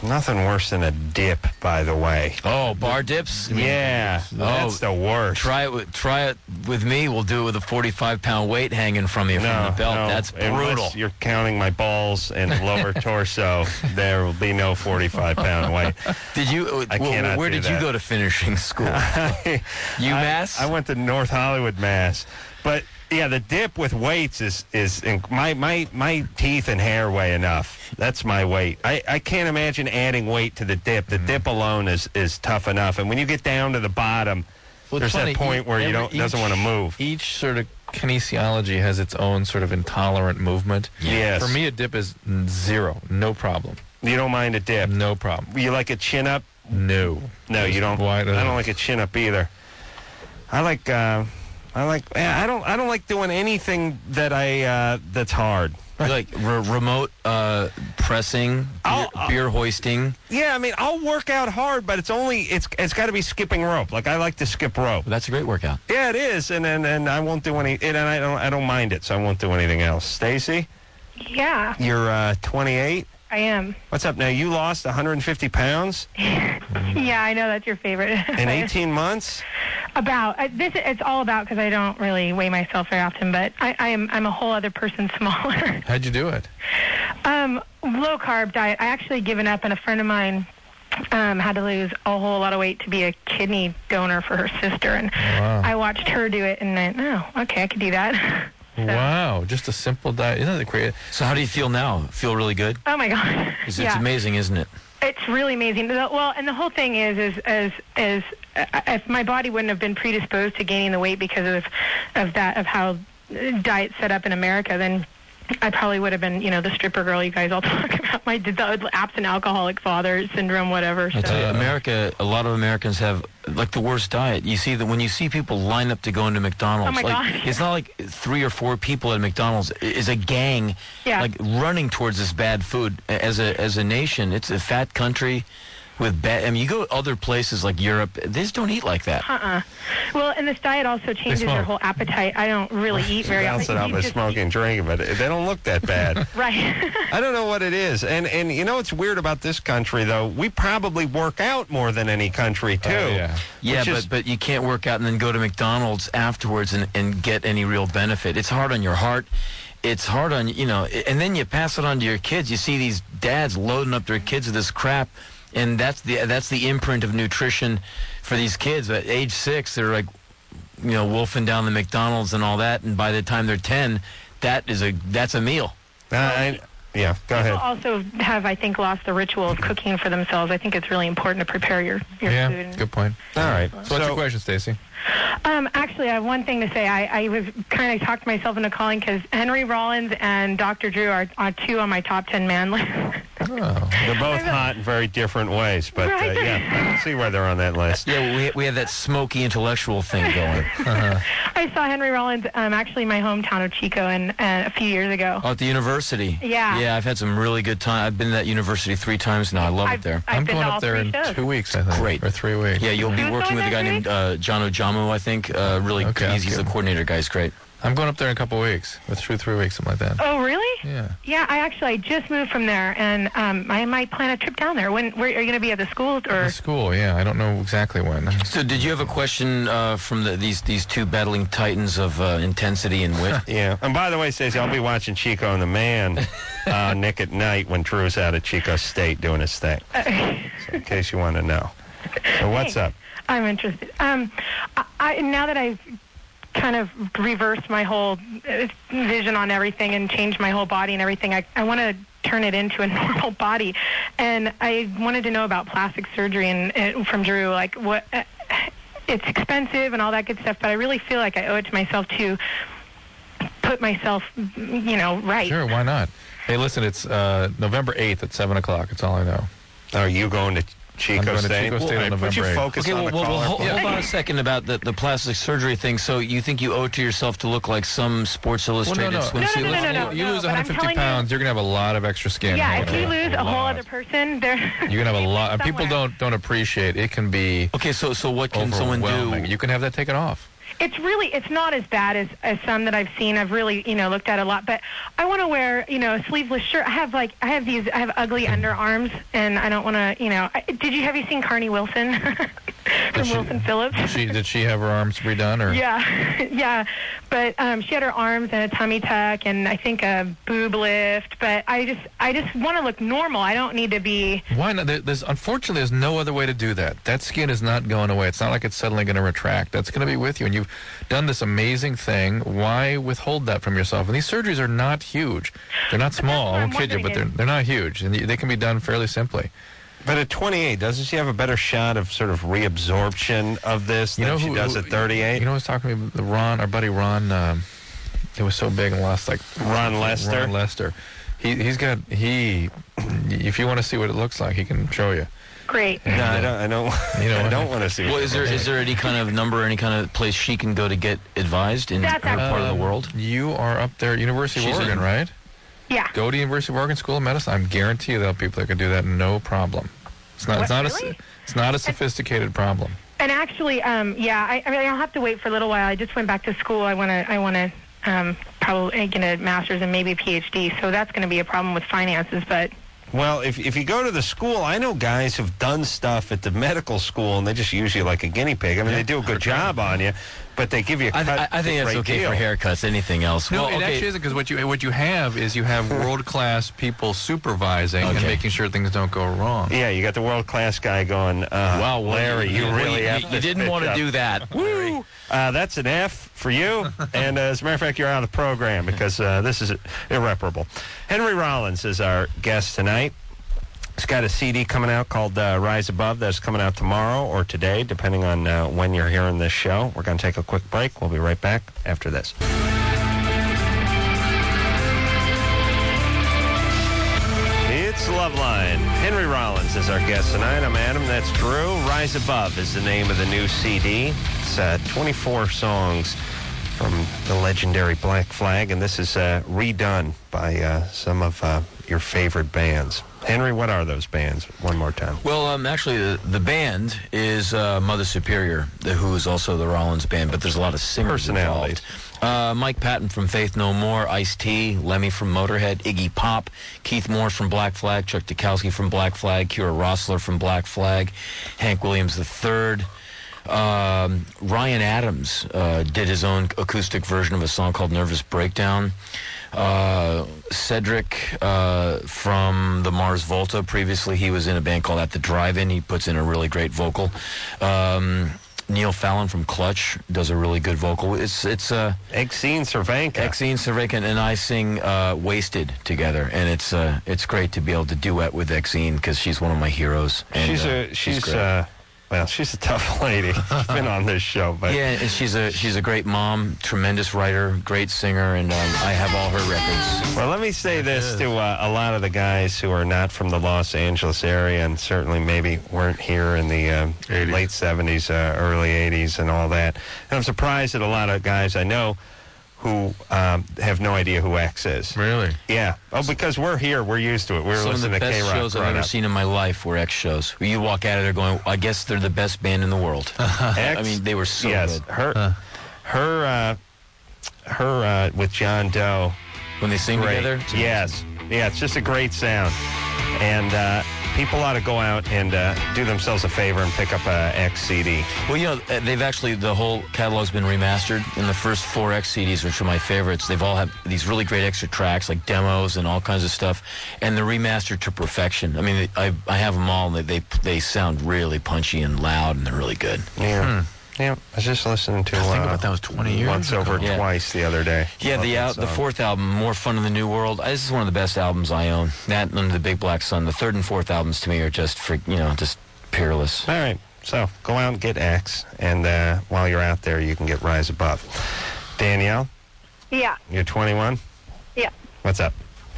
Nothing worse than a dip, by the way. Oh, bar dips? Yeah, that's the worst. Try it with, try it with me. We'll do it with a forty-five pound weight hanging from you no, from the belt. No, That's brutal. Unless you're counting my balls and lower torso, there will be no forty-five pound weight. Did you? I well, cannot where do did that. you go to finishing school? UMass? I, I went to North Hollywood, Mass. But yeah, the dip with weights is is my my my teeth and hair weigh enough. That's my weight. I, I can't imagine adding weight to the dip. The mm. dip alone is, is tough enough. And when you get down to the bottom, well, there's funny. that point where every, you don't each, doesn't want to move. Each sort of kinesiology has its own sort of intolerant movement. Yes. For me, a dip is zero, no problem. You don't mind a dip? No problem. You like a chin up? No. No, you don't. Why I don't like a chin up either. I like. Uh, I like. I don't. I don't like doing anything that I uh, that's hard. Like re- remote uh, pressing, beer, beer hoisting. Yeah, I mean, I'll work out hard, but it's only it's it's got to be skipping rope. Like I like to skip rope. That's a great workout. Yeah, it is, and and, and I won't do any. And I don't I don't mind it, so I won't do anything else. Stacy, Yeah, you're uh, twenty-eight. I am. What's up now? You lost one hundred fifty pounds Yeah, I know that's your favorite. in eighteen months. About uh, this, it's all about because I don't really weigh myself very often, but I, I am I'm a whole other person smaller. How'd you do it? Um, low carb diet. I actually given up, and a friend of mine um, had to lose a whole lot of weight to be a kidney donor for her sister, and wow. I watched her do it, and I, oh, okay, I could do that. So. Wow, just a simple diet. Isn't that great? So how do you feel now? Feel really good? Oh my God! It's, yeah. it's amazing, isn't it? It's really amazing. Well, and the whole thing is, is, is, is, uh, if my body wouldn't have been predisposed to gaining the weight because of, of that, of how diet's set up in America, then I probably would have been, you know, the stripper girl you guys all talk about, my the absent alcoholic father syndrome, whatever. I tell you, America, a lot of Americans have like the worst diet. You see that when you see people line up to go into McDonald's, oh my like God. It's not like three or four people at McDonald's. It's a gang, yeah. like running towards this bad food. As a as a nation, it's a fat country with bad. I mean, you go to other places like Europe, they just don't eat like that. Uh-uh. Well, and this diet also changes your whole appetite. I don't really eat very often. Balance it out by smoking and drinking, but they don't look that bad. Right. I don't know what it is. And and you know what's weird about this country, though? We probably work out more than any country, too. Uh, yeah, yeah but, but you can't work out and then go to McDonald's afterwards and, and get any real benefit. It's hard on your heart. It's hard on, you know, and then you pass it on to your kids. You see these dads loading up their kids with this crap. And that's the that's the imprint of nutrition for these kids. At age six, they're like, you know, wolfing down the McDonald's and all that. And by the time they're ten, that is a that's a meal. Uh, I, yeah, go People ahead. also have, I think, lost the ritual of cooking for themselves. I think it's really important to prepare your, your yeah, food. Yeah, good point. All right. So, so what's your question, Stacy? Um, actually, I have one thing to say. I, I was kind of talked myself into calling because Henry Rollins and Doctor Drew are, are two on my top ten man list. Oh. They're both hot in very different ways, but uh, Right. yeah, I can see why they're on that list. Yeah, we we have that smoky intellectual thing going. Uh-huh. I saw Henry Rollins, um, actually in my hometown of Chico, and uh, a few years ago. Oh, at the university. Yeah. Yeah, I've had some really good time. I've been to that university three times now. I love I've, it there. I've I'm been going to all up there three in shows. two weeks, I think. Great. Or three weeks. Yeah, you'll be Who's working with a going guy there, named uh, John Ojamu, I think. Uh, really, Okay, he's, he's the good. coordinator guy. He's great. I'm going up there in a couple of weeks. Or two, three weeks, something like that. Oh, really? Yeah. Yeah, I actually I just moved from there, and um, I might plan a trip down there. When where, are you going to be at the school or? The school, yeah. I don't know exactly when. So, did you have a question uh, from the, these these two battling titans of uh, intensity and wit? Yeah. And by the way, Stacey, I'll be watching Chico and the Man, uh, Nick at Night when Drew's out at Chico State doing his thing. So in case you want to know. So what's up? I'm interested. Um, I, I now that I've kind of reversed my whole uh, vision on everything and changed my whole body and everything, I, I want to turn it into a normal body. And I wanted to know about plastic surgery and, and from Drew, like what uh, it's expensive and all that good stuff, but I really feel like I owe it to myself to put myself, you know, right. Sure, why not? Hey, listen, it's uh, November eighth at seven o'clock. That's all I know. Are you going to Chico I'm going to State? Chico State Well, on put your November eighth. focus Okay, on well, the well, well caller. hold, Yeah. hold on a second about the, the plastic surgery thing. So you think you owe it to yourself to look like some Sports Well, no, Illustrated no. swimsuit? No, no, no, Let's- no, no, You no, lose but I'm one hundred fifty telling pounds, you, are going to have a lot of extra skin. Yeah, if Okay. you lose a whole lot. other person, there. You're going to have a lot. And people somewhere. don't don't appreciate it. Can be Okay, so so what can someone do? overwhelming. You can have that taken off. it's really, it's not as bad as, as some that I've seen. I've really, you know, looked at a lot. But I want to wear, you know, a sleeveless shirt. I have, like, I have these, I have ugly underarms, and I don't want to, you know. I, did you, have you seen Carney Wilson from she, Wilson Phillips? Did she, did she have her arms redone? Or? Yeah, yeah. But um, she had her arms and a tummy tuck and I think a boob lift. But I just, I just want to look normal. I don't need to be. Why not? There, there's, unfortunately, there's no other way to do that. That skin is not going away. It's not like it's suddenly going to retract. That's going to be with you. And you've done this amazing thing. Why withhold that from yourself? And these surgeries are not huge. They're not small. I won't kid you, but they're, they're not huge. And they can be done fairly simply. But at twenty-eight, doesn't she have a better shot of sort of reabsorption of this you than know she who, does at thirty-eight? You know who's talking to me? The Ron, our buddy Ron, um, it was so big and lost like... Ron Lester? Ron Lester. He, he's got, he, if you want to see what it looks like, he can show you. Great. And, no, uh, I don't, I don't, you know, I don't want to see Well, what is there is there any kind of number, any kind of place she can go to get advised in her That's part of the world? You are up there, University She's of Oregon, in- right? Yeah. Go to University of Oregon School of Medicine. I guarantee you there are people that can do that no problem. It's not. What, it's not really? a. It's not a sophisticated problem. And actually, um, yeah, I, I mean, I'll have to wait for a little while. I just went back to school. I want to, I want to um, probably get a master's and maybe a PhD. So that's going to be a problem with finances, but. Well, if if you go to the school, I know guys who've done stuff at the medical school, and they just use you like a guinea pig. I mean, Yeah. they do a good job on you, but they give you a I, cut. th- I think that's great okay deal. for haircuts. Anything else? No, well, it okay. actually isn't, because what you what you have is you have world class people supervising and Okay. making sure things don't go wrong. Yeah, you got the world class guy going. Uh, Wow, well, Larry, you well, really you, have you, this didn't bitch want to up. do that. Woo! Uh, that's an F for you. And uh, as a matter of fact, you're out of the program because uh, this is irreparable. Henry Rollins is our guest tonight. He's got a C D coming out called uh, Rise Above that's coming out tomorrow or today, depending on uh, when you're hearing this show. We're going to take a quick break. We'll be right back after this. It's Loveline. Henry Rollins is our guest tonight. I'm Adam. That's Drew. Rise Above is the name of the new C D. It's uh, twenty-four songs from the legendary Black Flag, and this is uh, redone by uh, some of uh, your favorite bands. Henry, what are those bands? One more time. Well, um, actually, the, the band is uh, Mother Superior, the, who is also the Rollins band, but there's a lot of singers Personalities. involved. Uh, Mike Patton from Faith No More, Ice-T, Lemmy from Motorhead, Iggy Pop, Keith Moore from Black Flag, Chuck Dukowski from Black Flag, Kira Rossler from Black Flag, Hank Williams the third. Um, Ryan Adams uh, did his own acoustic version of a song called Nervous Breakdown. Uh, Cedric uh, from the Mars Volta, previously he was in a band called At the Drive-In. He puts in a really great vocal. Um, Neil Fallon from Clutch does a really good vocal. It's it's uh, Exene Cervenka. Exene Cervenka and I sing uh, Wasted together, and it's uh, it's great to be able to duet with Exene because she's one of my heroes. And, she's uh, a she's great. uh, well, she's a tough lady. She's been on this show, but Yeah, and she's a she's a great mom, tremendous writer, great singer, and um, I have all her records. Well, let me say this to uh, a lot of the guys who are not from the Los Angeles area and certainly maybe weren't here in the uh, late seventies, uh, early eighties and all that. And I'm surprised that a lot of guys I know who um, have no idea who X is. Really? Yeah. Oh, because we're here. We're used to it. We're Some of the listening to best K-Rock shows I've growing ever up. seen in my life were X shows. You walk out of there going, I guess they're the best band in the world. X? I mean, they were so yes. good. Her, her, uh, her uh, with John Doe. When they sing Great. together? It's Yes. Yeah, it's just a great sound. And uh, people ought to go out and uh, do themselves a favor and pick up a X C D. Well, you know, uh, they've actually, the whole catalog's been remastered. And the first four X C Ds, which are my favorites, they've all have these really great extra tracks, like demos and all kinds of stuff. And they're remastered to perfection. I mean, I I have them all, and they they, they sound really punchy and loud, and they're really good. Yeah. Hmm. Yeah, I was just listening to I think uh, about that was twenty years Once ago. Over Yeah. Twice the other day. Yeah, Love the that out, the song. fourth album, More Fun in the New World. uh, This is one of the best albums I own. That and The Big Black Sun. The third and fourth albums to me are just, for, you know, just peerless. All right, so go out and get X, and uh, while you're out there, you can get Rise Above. Danielle, Yeah. you're twenty-one? Yeah. What's up?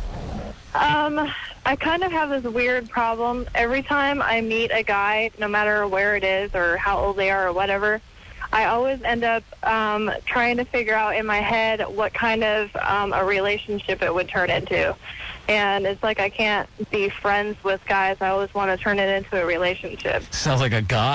Um, I kind of have this weird problem. Every time I meet a guy, no matter where it is or how old they are or whatever, I always end up um, trying to figure out in my head what kind of um, a relationship it would turn into. And it's like I can't be friends with guys. I always want to turn it into a relationship. Sounds like a guy.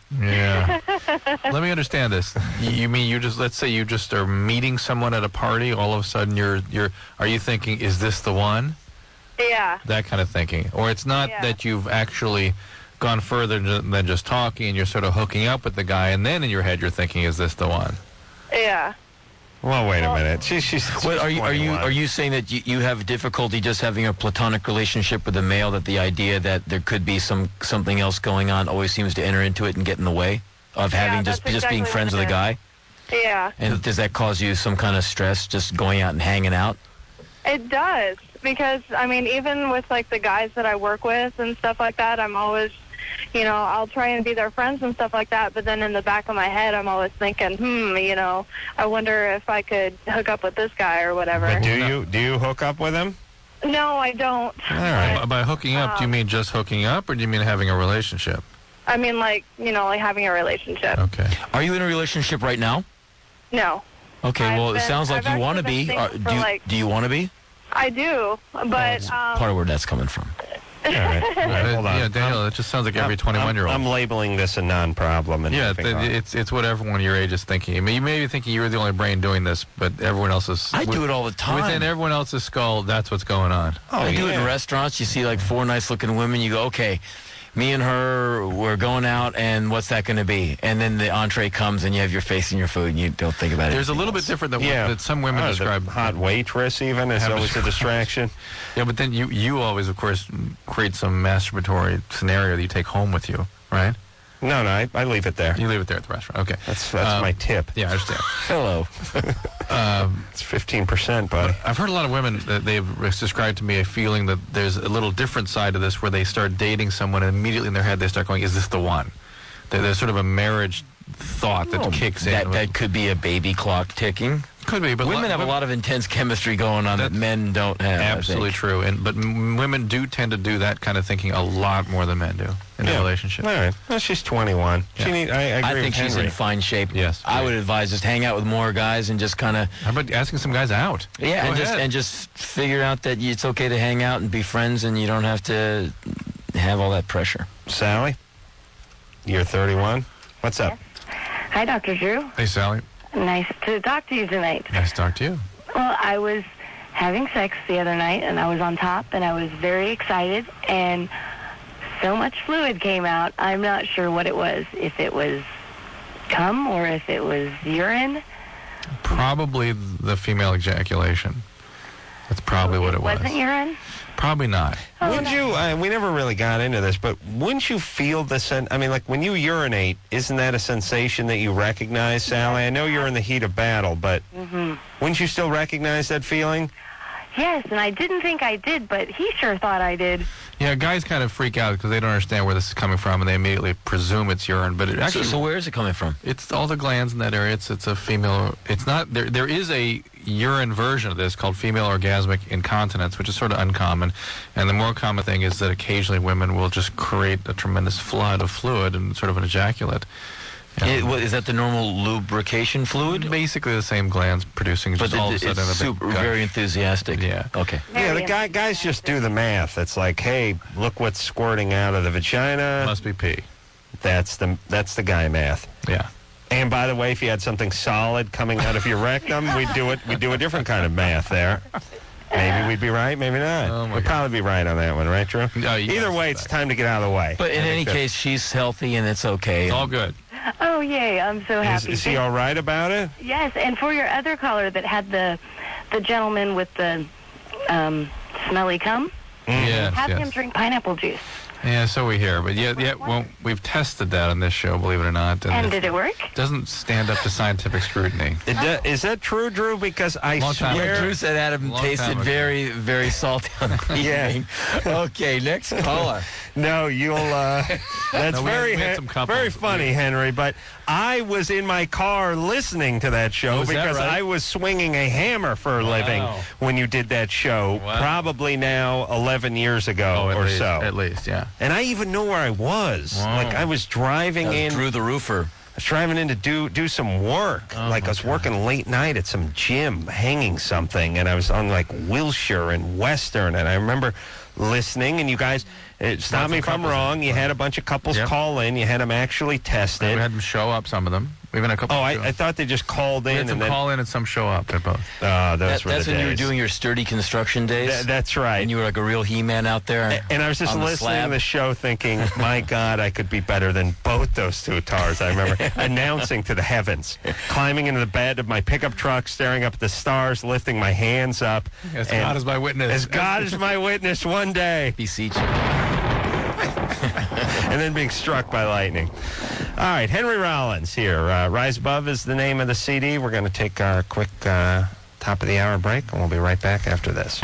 Yeah. Let me understand this. You, you mean you just, let's say you just are meeting someone at a party, all of a sudden you're, you're, are you thinking, is this the one? Yeah. That kind of thinking. Or it's not Yeah. that you've actually gone further than just talking and you're sort of hooking up with the guy, and then in your head you're thinking, is this the one? Yeah. Well, wait a minute. She, she's, she's What, are you are you twenty-one. are you saying that you, you have difficulty just having a platonic relationship with a male? That the idea that there could be some something else going on always seems to enter into it and get in the way of Yeah, having just that's just being exactly friends what with a it guy? Yeah. And does that cause you some kind of stress just going out and hanging out? It does, because, I mean, even with, like, the guys that I work with and stuff like that, I'm always, you know, I'll try and be their friends and stuff like that, but then in the back of my head, I'm always thinking, hmm, you know, I wonder if I could hook up with this guy or whatever. But do you do you hook up with him? No, I don't. All right. By hooking up, do you Um, mean just hooking up, or do you mean having a relationship? I mean, like, you know, like having a relationship. Okay. Are you in a relationship right now? No. Okay, I've well, it been- sounds like I've you want to actually be. been Are, single do for, you, like- do you want to be? I do, but, um... Part of where that's coming from. All right. All right, hold on. Yeah, Daniel, it just sounds like every I'm- twenty-one-year-old. I'm, I'm labeling this a non-problem. And Yeah, moving th- on. it's it's what everyone your age is thinking. I mean, you may be thinking you're the only brain doing this, but everyone else is. I do it all the time. Within everyone else's skull, that's what's going on. Oh, I do it yeah. in restaurants. You see like four nice-looking women. You go, okay, me and her, we're going out, and what's that going to be? And then the entree comes, and you have your face in your food, and you don't think about it. There's a little bit different that, Yeah. that some women Oh, the describe. hot waitress even is Have always a described. distraction. Yeah, but then you you always, of course, create some masturbatory scenario that you take home with you, right? No, no, I, I leave it there. You leave it there at the restaurant. Okay. That's that's Um, my tip. Yeah, I understand. Hello. Um, It's fifteen percent, buddy. I've heard a lot of women that they've described to me a feeling that there's a little different side to this where they start dating someone and immediately in their head they start going, is this the one? There- There's sort of a marriage thought that Oh, kicks that, in. That could be a baby clock ticking. Could be, but women lo- have a lot of intense chemistry going on that That's men don't have. I Absolutely think. true. And But m- women do tend to do that kind of thinking a lot more than men do in a Yeah. relationship. All right. Well, she's twenty-one. She Yeah. need, I, I agree I think with she's Henry. in fine shape. Yes. I would advise just hang out with more guys and just kind of How about asking some guys out? yeah, Go and just ahead. and just figure out that it's okay to hang out and be friends, and you don't have to have all that pressure. Sally, you're thirty-one. What's up? Hi, Doctor Drew. Hey, Sally. Nice to talk to you tonight. Nice to talk to you. Well, I was having sex the other night, and I was on top, and I was very excited, and so much fluid came out. I'm not sure what it was, if it was cum or if it was urine. Probably the female ejaculation. That's probably what it was. Wasn't urine? Probably not. Wouldn't you, uh, we never really got into this, but wouldn't you feel the sen- I mean, like when you urinate, isn't that a sensation that you recognize, Sally? I know you're in the heat of battle, but Mm-hmm. wouldn't you still recognize that feeling? Yes, and I didn't think I did, but he sure thought I did. Yeah, guys kind of freak out because they don't understand where this is coming from, and they immediately presume it's urine. But it actually, so, so where is it coming from? It's all the glands in that area. It's it's a female. It's not there. There is a urine version of this called female orgasmic incontinence, which is sort of uncommon. And the more common thing is that occasionally women will just create a tremendous flood of fluid and sort of an ejaculate. It, what, is that the normal lubrication fluid? Basically the same glands producing But just all of a it- sudden it's a big super, gush. very enthusiastic. Yeah. Okay. Yeah, the guy, guys just do the math. It's like, hey, look what's squirting out of the vagina. Must be pee. That's the that's the guy math. Yeah. And by the way, if you had something solid coming out of your rectum, we'd do it. We'd do a different kind of math there. Maybe we'd be right, maybe not. Oh, my we'd God. probably be right on that one, right, Drew? Oh, yes, Either way, it's time to get out of the way. But in I think any that- case, she's healthy and it's okay. It's all good. Oh, yay, I'm so is, happy. is he all right about it? Yes, and for your other caller that had the the gentleman with the um, smelly cum, Yes, have yes. him drink pineapple juice. Yeah, so we hear. But yeah, yeah, well, we've tested that on this show, believe it or not. And did it work? doesn't stand up to scientific scrutiny. It do- is that true, Drew? Because I Long time swear... ago. Drew said Adam Long tasted time ago. very, very salty on the Yeah. evening. Okay, next caller. No, you'll. Uh, that's No, we had- very, we had Hen- some couples. very funny, Henry. But I was in my car listening to that show Oh, is that because right? I was swinging a hammer for a living Wow. when you did that show. Wow. Probably now eleven years ago Oh, at or least, so. At least, yeah. And I even knew where I was. Wow. Like I was driving That was in. Drew the roofer. was driving in to do do some work. Oh, like I was working late night at some gym, hanging something, and I was on like Wilshire and Western, and I remember listening, and you guys, uh, stop me if I'm wrong, you had a bunch of couples Yep. call in, you had them actually tested. We had them show up, some of them. We've had a couple. Oh, show I, I thought they just called in. We had some and then, call in and some show up. They're both. Uh, those That- were that's the when you were days. doing your sturdy construction days. Th- that's right. And you were like a real He-Man out there. A- And I was just on the listening slab. to the show thinking, my God, I could be better than both those two tars. I remember announcing to the heavens, climbing into the bed of my pickup truck, staring up at the stars, lifting my hands up. As and- God is my witness. As God is my witness one day. Beseeching. And then being struck by lightning. All right, Henry Rollins here. Uh, Rise Above is the name of the C D. We're going to take our quick uh, top of the hour break, and we'll be right back after this.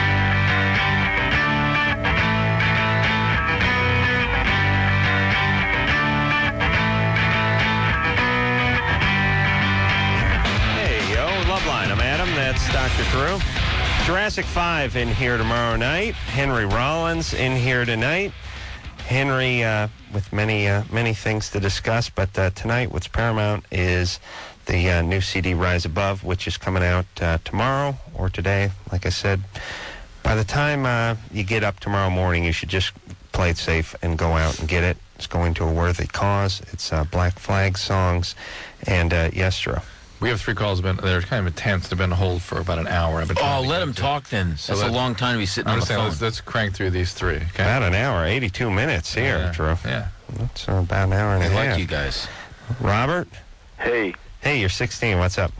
Hey, yo, Loveline. I'm Adam. That's Doctor Drew. Jurassic five in here tomorrow night. Henry Rollins in here tonight. Henry, uh, with many uh, many things to discuss, but uh, tonight what's paramount is the uh, new C D Rise Above, which is coming out uh, tomorrow or today. Like I said, by the time uh, you get up tomorrow morning, you should just play it safe and go out and get it. It's going to a worthy cause. It's uh, Black Flag songs and uh, Yestro. We have three calls. Been they're kind of intense. They've been on hold for about an hour. I've been Oh, trying to let get him to- talk then. So That's a let- long time to be sitting I on the understand. phone. Let's, let's crank through these three. Okay. About an hour, eighty-two minutes here, Yeah, Drew. yeah. That's uh, about an hour and I a like half. you guys. Robert? Hey, Hey, you're sixteen. What's up?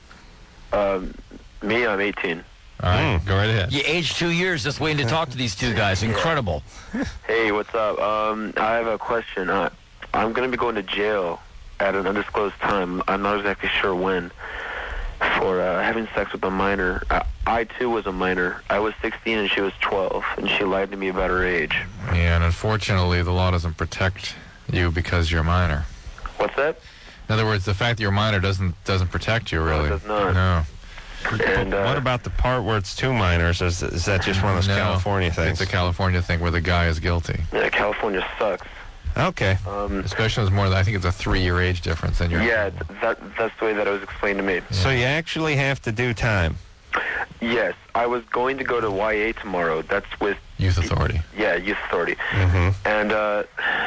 um, me, I'm eighteen. All right, go right ahead. You aged two years just waiting to talk to these two guys. Incredible. Hey, what's up? Um, I have a question. Uh, I'm going to be going to jail at an undisclosed time. I'm not exactly sure when. For uh, having sex with a minor. I, I, too, was a minor. I was sixteen and she was twelve, and she lied to me about her age. Yeah, and unfortunately, the law doesn't protect you because you're a minor. What's that? In other words, the fact that you're a minor doesn't doesn't protect you, really. it does not. No. And, uh, What about the part where it's two minors? Is, is that just one of those No, California things? It's a California thing where the guy is guilty. Yeah, California sucks. Okay. Um, Especially when it's more than, I think it's a three-year age difference. Than you're. yeah, th- that that's the way that it was explained to me. So you actually have to do time. Yes, I was going to go to Y A tomorrow. That's with Youth Authority. Yeah, Youth Authority. Mm-hmm. And uh,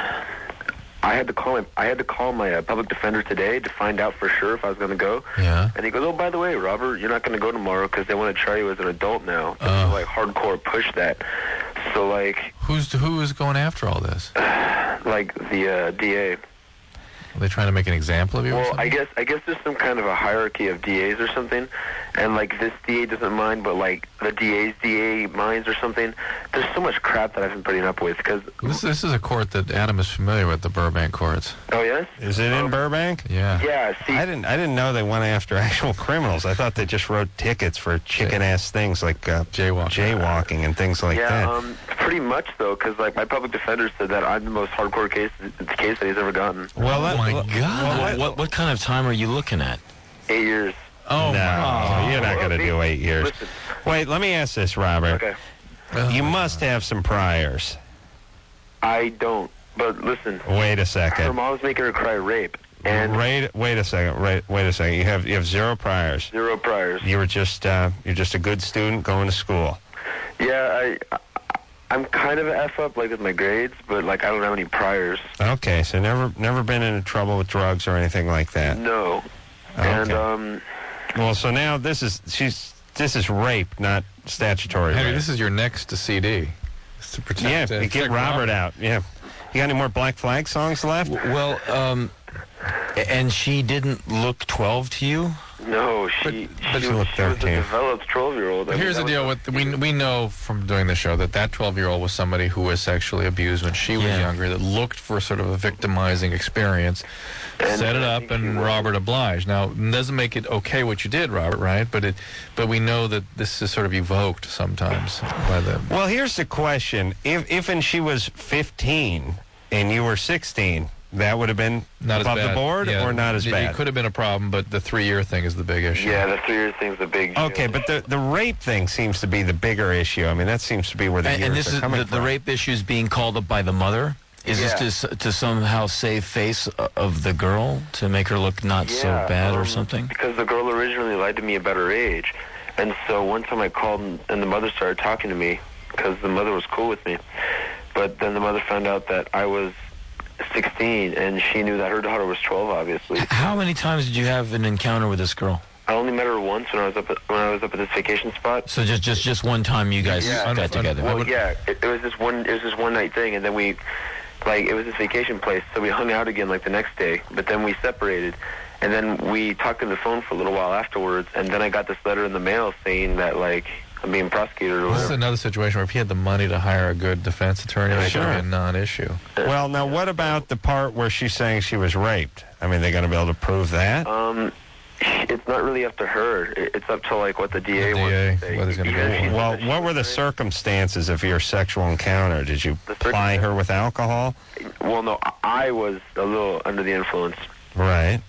I had to call my I had to call my uh, public defender today to find out for sure if I was going to go. Yeah. And he goes, "Oh, by the way, Robert, you're not going to go tomorrow because they want to try you as an adult now. They Oh. like hardcore push that. So like Who's who is going after all this? like the uh, D A. Are they trying to make an example of you? or Well, something? I guess I guess there's some kind of a hierarchy of D As or something, and like this D A doesn't mind, but like the D A's D A minds or something. There's so much crap that I've been putting up with because. This this is a court that Adam is familiar with, the Burbank courts. Oh yes. Is it in Burbank? Yeah. Yeah. See. I didn't. I didn't know they went after actual criminals. I thought they just wrote tickets for chicken-ass things like uh, jaywalking, jaywalking, and things like yeah, that. um, pretty much though, because like my public defender said that I'm the most hardcore case case that he's ever gotten. Well, Oh my God! What, what what kind of time are you looking at? Eight years. Oh, no, you're not going to do eight years. Listen. Wait, let me ask this, Robert. Okay. You must have some priors. I don't. But listen. Wait a Her second. mom's making her cry rape, and Wait, wait a second. Wait, wait a second. You have you have zero priors. zero priors. You were just uh, you're just a good student going to school. Yeah, I, I I'm kind of an F up like with my grades, but like I don't have any priors. Okay, so never never been into trouble with drugs or anything like that. No. And um. Well, so now this is she's this is rape, not statutory Henry, rape. this is your next C D. It's to protect. Yeah, uh, you get protect Robert out. Yeah. You got any more Black Flag songs left? Well, um, and she didn't look twelve to you? No, she but she, she was, looked she was a thirteen. developed twelve-year-old. But here's the deal: with we we know from doing the show that that twelve-year-old was somebody who was sexually abused when she was Yeah. younger, that looked for sort of a victimizing experience, set it up, and Robert obliged. Now, it doesn't make it okay what you did, Robert, right? But it, but we know that this is sort of evoked sometimes by the. Well, here's the question: If if and she was fifteen and you were sixteen, that would have been Not above as bad. the board, Yeah, or not as it, bad? It could have been a problem, but the three-year thing is the big issue. Yeah, the three-year thing's the big. Okay, but the the rape thing seems to be the bigger issue. I mean, that seems to be where the And, and viewers this are is coming the, the from. rape issue is being called up by the mother. Is Yeah. this to, to somehow save face of the girl, to make her look not so Yeah, bad or um, something? Because the girl originally lied to me about her age. And so one time I called and, and the mother started talking to me because the mother was cool with me. But then the mother found out that I was sixteen and she knew that her daughter was twelve, obviously. How many times did you have an encounter with this girl? I only met her once when I was up at, when I was up at this vacation spot. So just just just one time you guys Yeah. got together. Well, yeah, it, it was this one. It was this one night thing, and then we, like, it was this vacation place, so we hung out again like the next day. But then we separated, and then we talked on the phone for a little while afterwards. And then I got this letter in the mail saying that, like, I'm being prosecuted or This is whatever. another situation where if he had the money to hire a good defense attorney, it Sure. would be a non-issue. Well, now what about the part where she's saying she was raped? I mean, they're going to be able to prove that? Um, it's not really up to her. It- It's up to like what the D A wants to say. Even if she's- Well, what were the circumstances of your sexual encounter? Did you ply her with alcohol? Well, no, I I was a little under the influence. Right.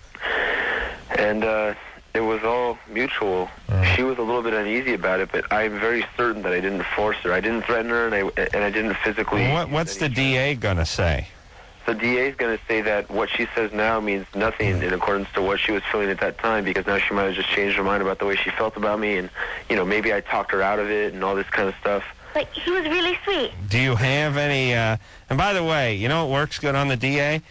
And uh, it was all mutual. She was a little bit uneasy about it, but I'm very certain that I didn't force her. I didn't threaten her, and I and I didn't physically. What, what's the D A going to say? The D A is going to say that what she says now means nothing in accordance to what she was feeling at that time, because now she might have just changed her mind about the way she felt about me, and you know maybe I talked her out of it and all this kind of stuff. But he was really sweet. Do you have any, uh, and by the way, you know what works good on the D A?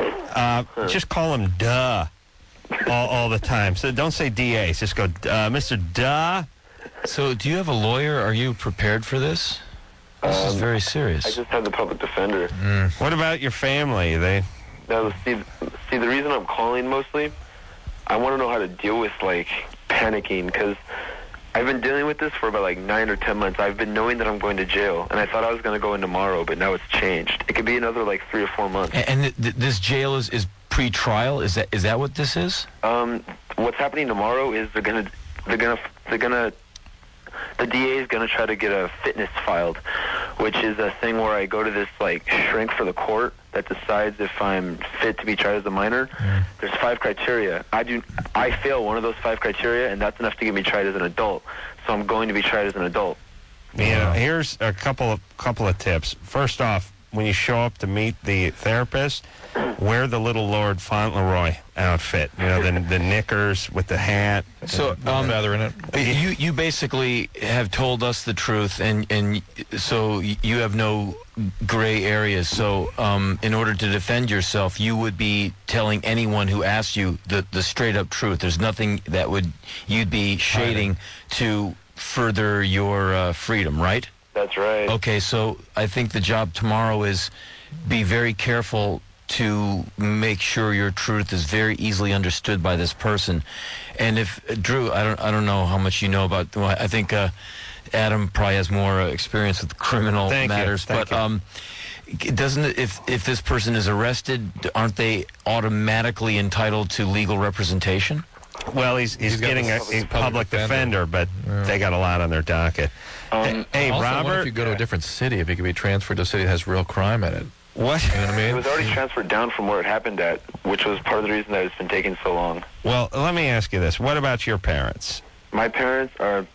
Uh, just call him Duh all, all the time. So don't say D A, just go, uh, Mister Duh. So do you have a lawyer? Are you prepared for this? This is Um, very serious. I just had the public defender. What about your family? They Now, see, see, the reason I'm calling mostly, I want to know how to deal with, like, panicking, because I've been dealing with this for about, like, nine or ten months. I've been knowing that I'm going to jail, and I thought I was going to go in tomorrow, but now it's changed. It could be another, like, three or four months. And, and th- th- this jail is, is pre-trial? Is that is that what this is? Um, what's happening tomorrow is they're gonna, they're gonna, they're gonna, the D A is gonna try to get a fitness filed, which is a thing where I go to this like shrink for the court that decides if I'm fit to be tried as a minor. There's five criteria. I do, I fail one of those five criteria, and that's enough to get me tried as an adult. So I'm going to be tried as an adult. You know, here's a couple of couple of tips. First off, when you show up to meet the therapist, wear the little Lord Fauntleroy outfit. You know, the the knickers with the hat. So, um, feather in it. You you basically have told us the truth, and and so you have no gray areas. So, um, in order to defend yourself, you would be telling anyone who asks you the the straight up truth. There's nothing that would you'd be shading to further your uh, freedom, right? That's right. Okay, so I think the job tomorrow is be very careful to make sure your truth is very easily understood by this person. And if Drew, I don't, I don't know how much you know about. Well, I think uh, Adam probably has more uh, experience with criminal Thank you, matters. thank but you. um, doesn't it, if if this person is arrested, aren't they automatically entitled to legal representation? Well, he's he's, He's got getting a, this a public public defender. defender, but they got a lot on their docket. Um, hey, also, what Robert, if you go to a different city, if you could be transferred to a city that has real crime in it? what? You know what I mean? It was already transferred down from where it happened at, which was part of the reason that it's been taking so long. Well, let me ask you this: what about your parents? My parents are,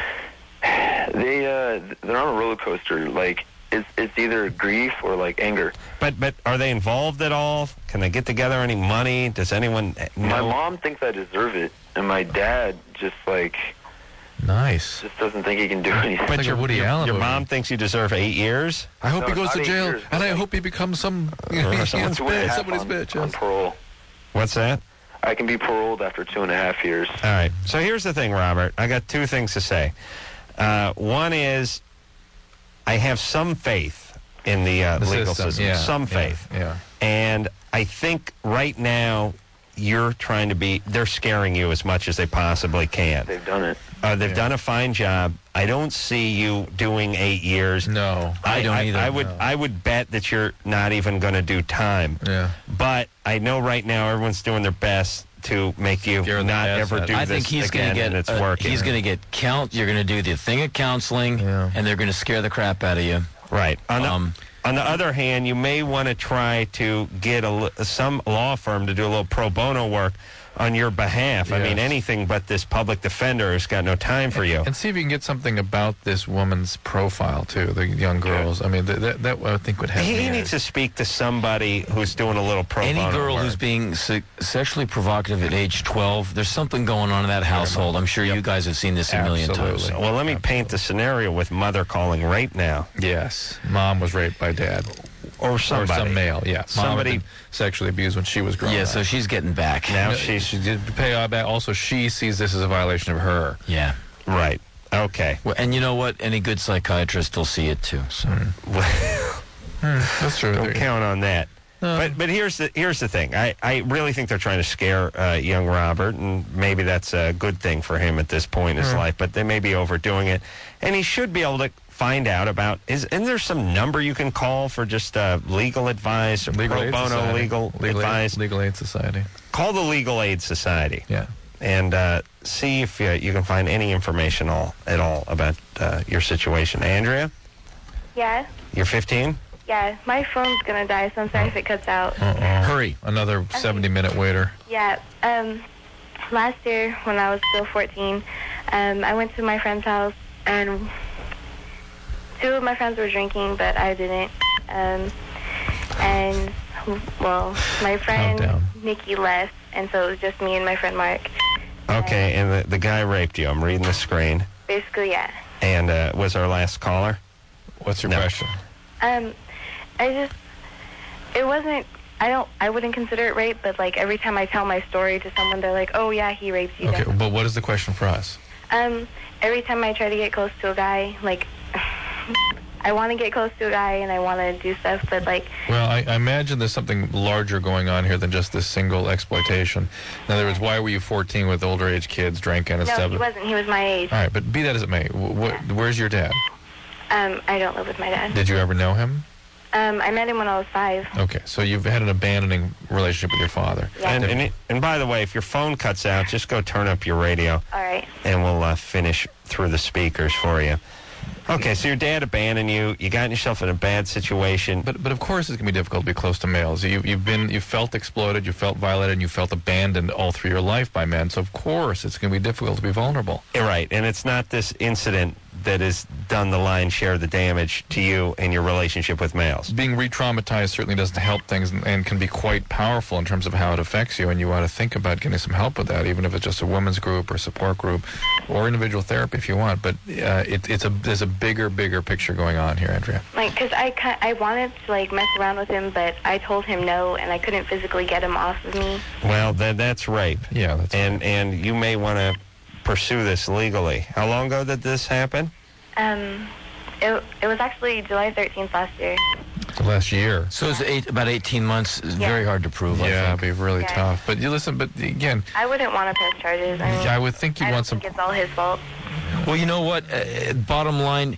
they, uh, they're on a roller coaster. Like, it's, it's either grief or, like, anger. But but are they involved at all? Can they get together any money? Does anyone know? My mom thinks I deserve it, and my dad just, like, Nice. just doesn't think he can do anything. But like a your, Woody your, Allen your movie. mom thinks you deserve eight years? I hope No, he goes not to eight jail, years, and I like- hope he becomes some Or someone's Two and a bitch. half Somebody's on, bitch. on yes. parole. What's that? I can be paroled after two and a half years. All right. So here's the thing, Robert. I got two things to say. Uh, one is I have some faith in the, uh, The legal system, system. yeah, some yeah, faith. yeah. And I think right now you're trying to be, they're scaring you as much as they possibly can. They've done it. Uh, they've done a fine job. I don't see you doing eight years. No. I don't either, I would, no. I would bet that you're not even going to do time. Yeah. But I know right now everyone's doing their best to make you Scare the not ass ever out. do I this think he's again, going to get. and it's uh, working. He's going to get count. You're going to do the thing of counseling, Yeah. and they're going to scare the crap out of you. Right. On the, Um, on the other hand, you may want to try to get a, li- some law firm to do a little pro bono work on your behalf. I Yes. mean, anything but this public defender has got no time for you. And see if you can get something about this woman's profile, too, the young girls. I mean, th- that, that I think would have He me needs to speak to somebody who's doing a little pro Any bono girl work. who's being se- sexually provocative at age twelve, there's something going on in that household. I'm sure you guys have seen this a million times. Absolutely. Well, let me paint the scenario with mother calling rape now. Yes. Mom was raped by dad. Or somebody. Or some male, yeah. Mom Somebody- had been sexually abused when she was growing Yeah, up. so she's getting back. Now No, she's... she did pay all back. Also, she sees this as a violation of her. Yeah. Right. Okay. Well, and you know what? Any good psychiatrist will see it too. So. That's true. Don't count on that. But but here's the here's the thing. I, I really think they're trying to scare uh, young Robert, and maybe that's a good thing for him at this point in his Hmm. life. But they may be overdoing it, and he should be able to find out about. Is isn't there some number you can call for just uh, legal advice or Legal pro Aid bono Society. legal, Legal advice? Aid, Legal Aid Society. Call the Legal Aid Society. Yeah. And uh, see if uh, you can find any information all, at all about uh, your situation. Andrea, Yeah, you're fifteen? yeah. My phone's gonna die, so I'm sorry if it cuts out. Uh-oh. Hurry. Another seventy-minute waiter. Yeah. Um, last year when I was still fourteen, um, I went to my friend's house and two of my friends were drinking, but I didn't. Um, and well, my friend Countdown. Nikki left, and so it was just me and my friend Mark. Okay, and the, the guy raped you. I'm reading the screen. Basically, yeah. And uh, was our last caller? What's your No. question? Um, I just, it wasn't, I don't, I wouldn't consider it rape, but like every time I tell my story to someone, they're like, oh yeah, he raped you. Okay, but what is the question for us? Um, every time I try to get close to a guy, like, I want to get close to a guy and I want to do stuff, but like, Well, I, I imagine there's something larger going on here than just this single exploitation. In other words, why were you fourteen with older age kids drinking and no, stuff? he wasn't. He was my age. All right, but be that as it may, wh- wh- where's your dad? Um, I don't live with my dad. Did you ever know him? Um, I met him when I was five. Okay, so you've had an abandoning relationship with your father. Yeah. And, and, it, and by the way, if your phone cuts out, just go turn up your radio. All right. And we'll uh, finish through the speakers for you. Okay, so your dad abandoned you. You got yourself in a bad situation. But but of course it's going to be difficult to be close to males. You, you've been you felt exploited, you felt violated, and you felt abandoned all through your life by men. So of course it's going to be difficult to be vulnerable. Right, and it's not this incident that has done the lion's share of the damage to you and your relationship with males. Being re-traumatized certainly doesn't help things and, and can be quite powerful in terms of how it affects you, and you ought to think about getting some help with that, even if it's just a women's group or support group or individual therapy if you want. But uh, it, it's a there's a bigger, bigger picture going on here, Andrea. Like, cause I, ki- I wanted to like mess around with him, but I told him no, and I couldn't physically get him off of me. Well, then that's rape. Yeah, that's and and you may want to pursue this legally. How long ago did this happen? Um, it, it was actually July thirteenth last year. The last year. So it's eight, about eighteen months. It's very hard to prove. I Yeah, think. it'd be really Yeah. tough. But you listen, but again, I wouldn't want to press charges. I mean, I would think you'd I want don't some. think it's all his fault. Well, you know what? Uh, bottom line,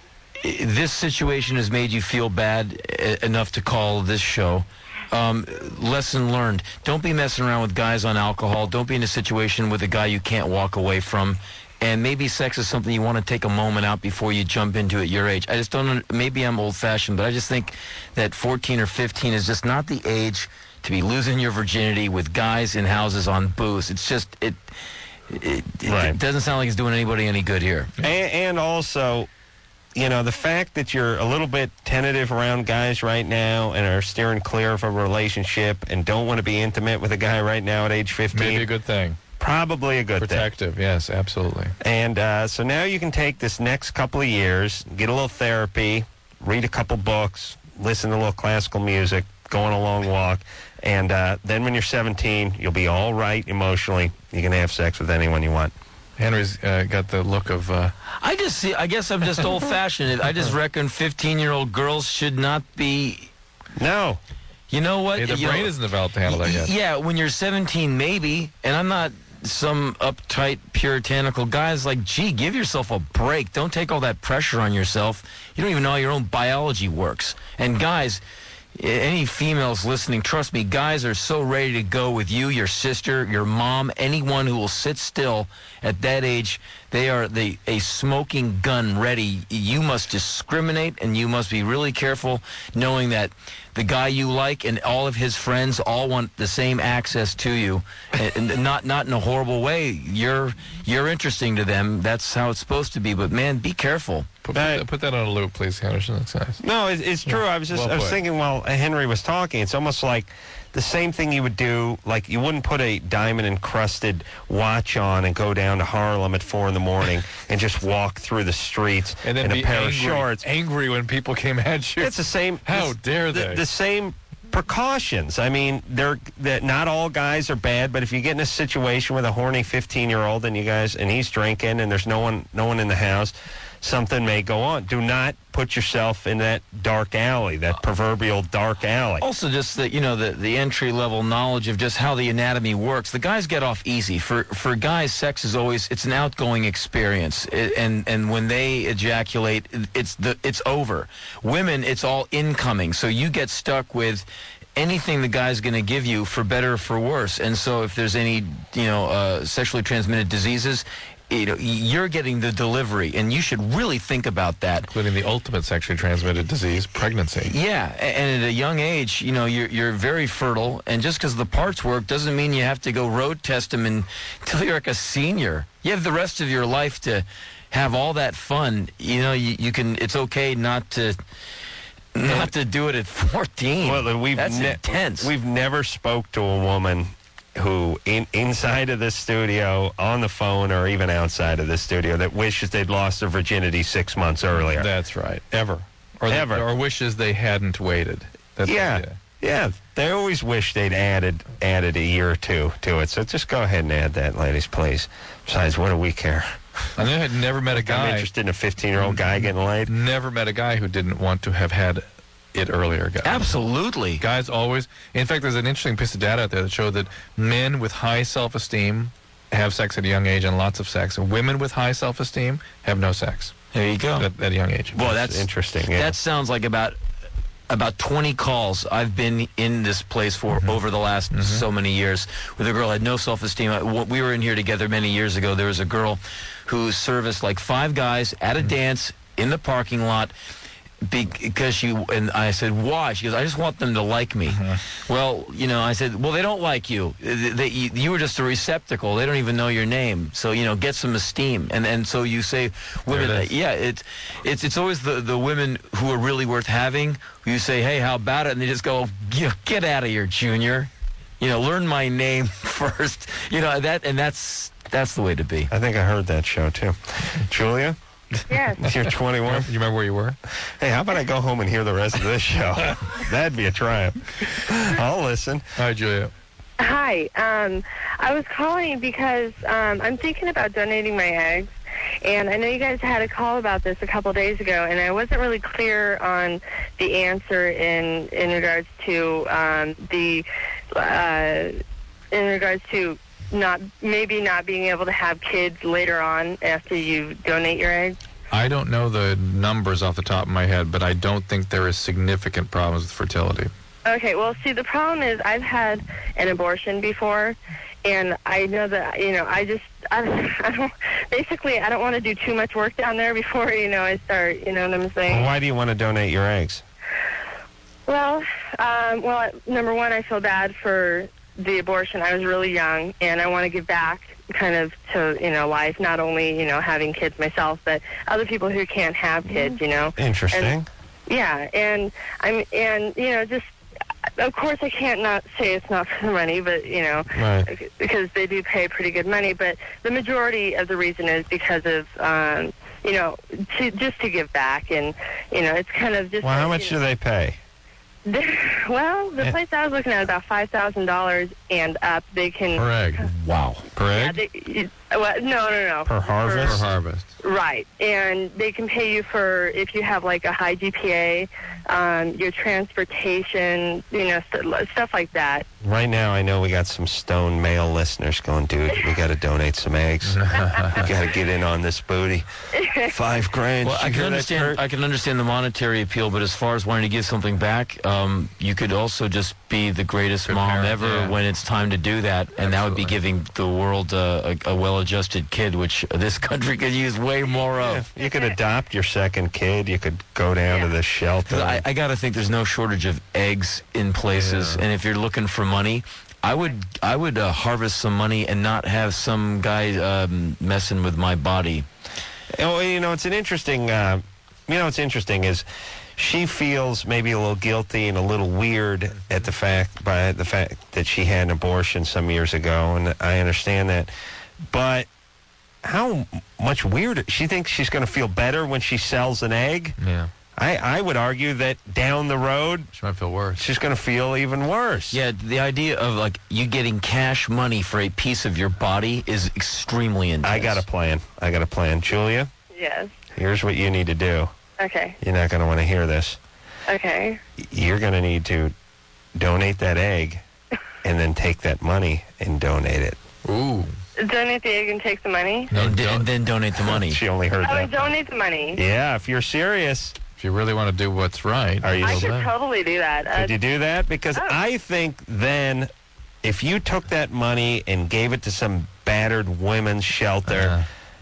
i- this situation has made you feel bad uh, enough to call this show. Um, lesson learned. Don't be messing around with guys on alcohol. Don't be in a situation with a guy you can't walk away from. And maybe sex is something you want to take a moment out before you jump into it your age. I just don't, maybe I'm old-fashioned, but I just think that fourteen or fifteen is just not the age to be losing your virginity with guys in houses on booze. It's just, it, it, Right. it doesn't sound like it's doing anybody any good here. And, and also, you know, the fact that you're a little bit tentative around guys right now and are steering clear of a relationship and don't want to be intimate with a guy right now at age fifteen. Maybe a good thing. Probably a good thing. Protective, yes, absolutely. And uh, so now you can take this next couple of years, get a little therapy, read a couple books, listen to a little classical music, go on a long walk, and uh, then when you're seventeen, you'll be all right emotionally. You can have sex with anyone you want. Henry's uh, got the look of... Uh, I just see, I guess I'm just old-fashioned. I just reckon fifteen-year-old girls should not be... No. You know what? Hey, the You brain know- isn't developed to handle that yet. Yeah, when you're seventeen, maybe. And I'm not some uptight, puritanical guy. It's like, gee, give yourself a break. Don't take all that pressure on yourself. You don't even know how your own biology works. And guys, any females listening, trust me, guys are so ready to go with you, your sister, your mom, anyone who will sit still at that age, they are the a smoking gun ready. You must discriminate, and you must be really careful, knowing that the guy you like and all of his friends all want the same access to you, and, and not not in a horrible way. You're you're interesting to them. That's how it's supposed to be. But man, be careful. Put, put, that, put that on a loop, please, Henderson. That's nice. No, it, it's true. Yeah. I was just Well I was put. thinking while Henry was talking, it's almost like the same thing you would do. Like you wouldn't put a diamond encrusted watch on and go down to Harlem at four in the morning and just walk through the streets And then in be a pair angry, of shorts. angry when people came at you. It's the same. How this- dare the, they? The same precautions. I mean, they're that not all guys are bad, but if you get in a situation with a horny fifteen-year-old and you guys and he's drinking and there's no one no one in the house, something may go on. Do not put yourself in that dark alley, that proverbial dark alley. Also, just the you know the the entry level knowledge of just how the anatomy works. The guys get off easy. For for guys, sex is always it's an outgoing experience, it, and and when they ejaculate, it's the it's over. Women, it's all incoming. So you get stuck with anything the guy's going to give you, for better or for worse. And so if there's any you know uh, sexually transmitted diseases, you know, you're getting the delivery, and you should really think about that. Including the ultimate sexually transmitted disease, pregnancy. Yeah, a- and at a young age, you know, you're you're very fertile, and just because the parts work doesn't mean you have to go road test them and, until you're like a senior. You have the rest of your life to have all that fun. You know, you, you can. It's okay not to. Not to do it at fourteen. Well, we've That's ne- intense. We've never spoke to a woman who, in, inside of this studio, on the phone, or even outside of this studio, that wishes they'd lost their virginity six months earlier. That's right. Ever. Or Ever. The, or wishes they hadn't waited. That's yeah. yeah. Yeah. They always wish they'd added added a year or two to it. So just go ahead and add that, ladies, please. Besides, what do we care? I had never met a guy. I'm interested in a fifteen-year-old guy getting laid. Never met a guy who didn't want to have had it earlier. Guys. Absolutely. Guys always. In fact, there's an interesting piece of data out there that showed that men with high self-esteem have sex at a young age and lots of sex. And women with high self-esteem have no sex. There you go. At, at a young age. Well, that's interesting. Yeah. That sounds like about about twenty calls I've been in this place for Mm-hmm. over the last mm-hmm. so many years with a girl who had no self-esteem. I- We were in here together many years ago. There was a girl who serviced like five guys at a mm-hmm. dance in the parking lot because she, and I said, why? She goes, I just want them to like me. Mm-hmm. Well, you know, I said, well, they don't like you. They, they, you. You were just a receptacle. They don't even know your name. So, you know, get some esteem. And and so you say, women, There it is. yeah, it's it's it's always the, the women who are really worth having. Who you say, hey, how about it? And they just go, you know, get out of here, Junior. You know, learn my name first. You know, that and that's that's the way to be. I think I heard that show, too. Julia? Yes. You're twenty-one. You remember where you were? Hey, how about I go home and hear the rest of this show? That'd be a triumph. I'll listen. Hi, Julia. Hi. Um, I was calling because um, I'm thinking about donating my eggs, and I know you guys had a call about this a couple days ago, and I wasn't really clear on the answer in in regards to um, the uh, in regards to not maybe not being able to have kids later on after you donate your eggs. I don't know the numbers off the top of my head, but I don't think there is significant problems with fertility. Okay, well, see, the problem is I've had an abortion before, and I know that, you know, I just, I don't, I don't basically, I don't want to do too much work down there before, you know, I start, you know what I'm saying? Well, why do you want to donate your eggs? Well, um, well, number one, I feel bad for the abortion. I was really young, and I want to give back kind of to, you know, life, not only, you know, having kids myself, but other people who can't have kids, you know. Interesting. And, yeah, and I'm, and, you know, just, of course I can't not say it's not for the money, but, you know, Right. because they do pay pretty good money, but the majority of the reason is because of, um, you know, to, just to give back, and, you know, it's kind of just... Well, how you much know, do they pay? well, the Yeah. place I was looking at, about five thousand dollars and up, they can... Per egg. Wow. Per Yeah, egg? they, you, well, no, no, no. Per harvest? Per harvest. Right, and they can pay you for, if you have like a high G P A, um, your transportation, you know, st- stuff like that. Right now, I know we got some stone male listeners going, dude, we got to donate some eggs. We got to get in on this booty. Five grand. Well, Did I you can hear that, understand. Kurt? I can understand the monetary appeal, but as far as wanting to give something back, um, you could also just be the greatest Good mom parent, ever yeah. when it's time to do that, and that would be Absolutely. giving the world uh, a, a well well-adjusted kid, which this country could use way more of. You could adopt your second kid. You could go down to the shelter. I, I got to think there's no shortage of eggs in places, Yeah. and if you're looking for money, I would I would uh, harvest some money and not have some guy um, messing with my body. Oh, you know, it's an interesting. Uh, you know, what's interesting is she feels maybe a little guilty and a little weird at the fact by the fact that she had an abortion some years ago, and I understand that. But how much weirder? She thinks she's going to feel better when she sells an egg. Yeah. I, I would argue that down the road, she might feel worse. She's going to feel even worse. Yeah, the idea of like you getting cash money for a piece of your body is extremely intense. I got a plan. I got a plan. Julia, Yes. here's what you need to do. Okay. You're not going to want to hear this. Okay. You're going to need to donate that egg and then take that money and donate it. Ooh. Donate the egg and take the money? And, d- and then donate the money. She only heard Oh, that. donate the money. Yeah, if you're serious. If you really want to do what's right. Are you I could totally do that. Uh, Could you do that? Because Oh. I think then if you took that money and gave it to some battered women's shelter,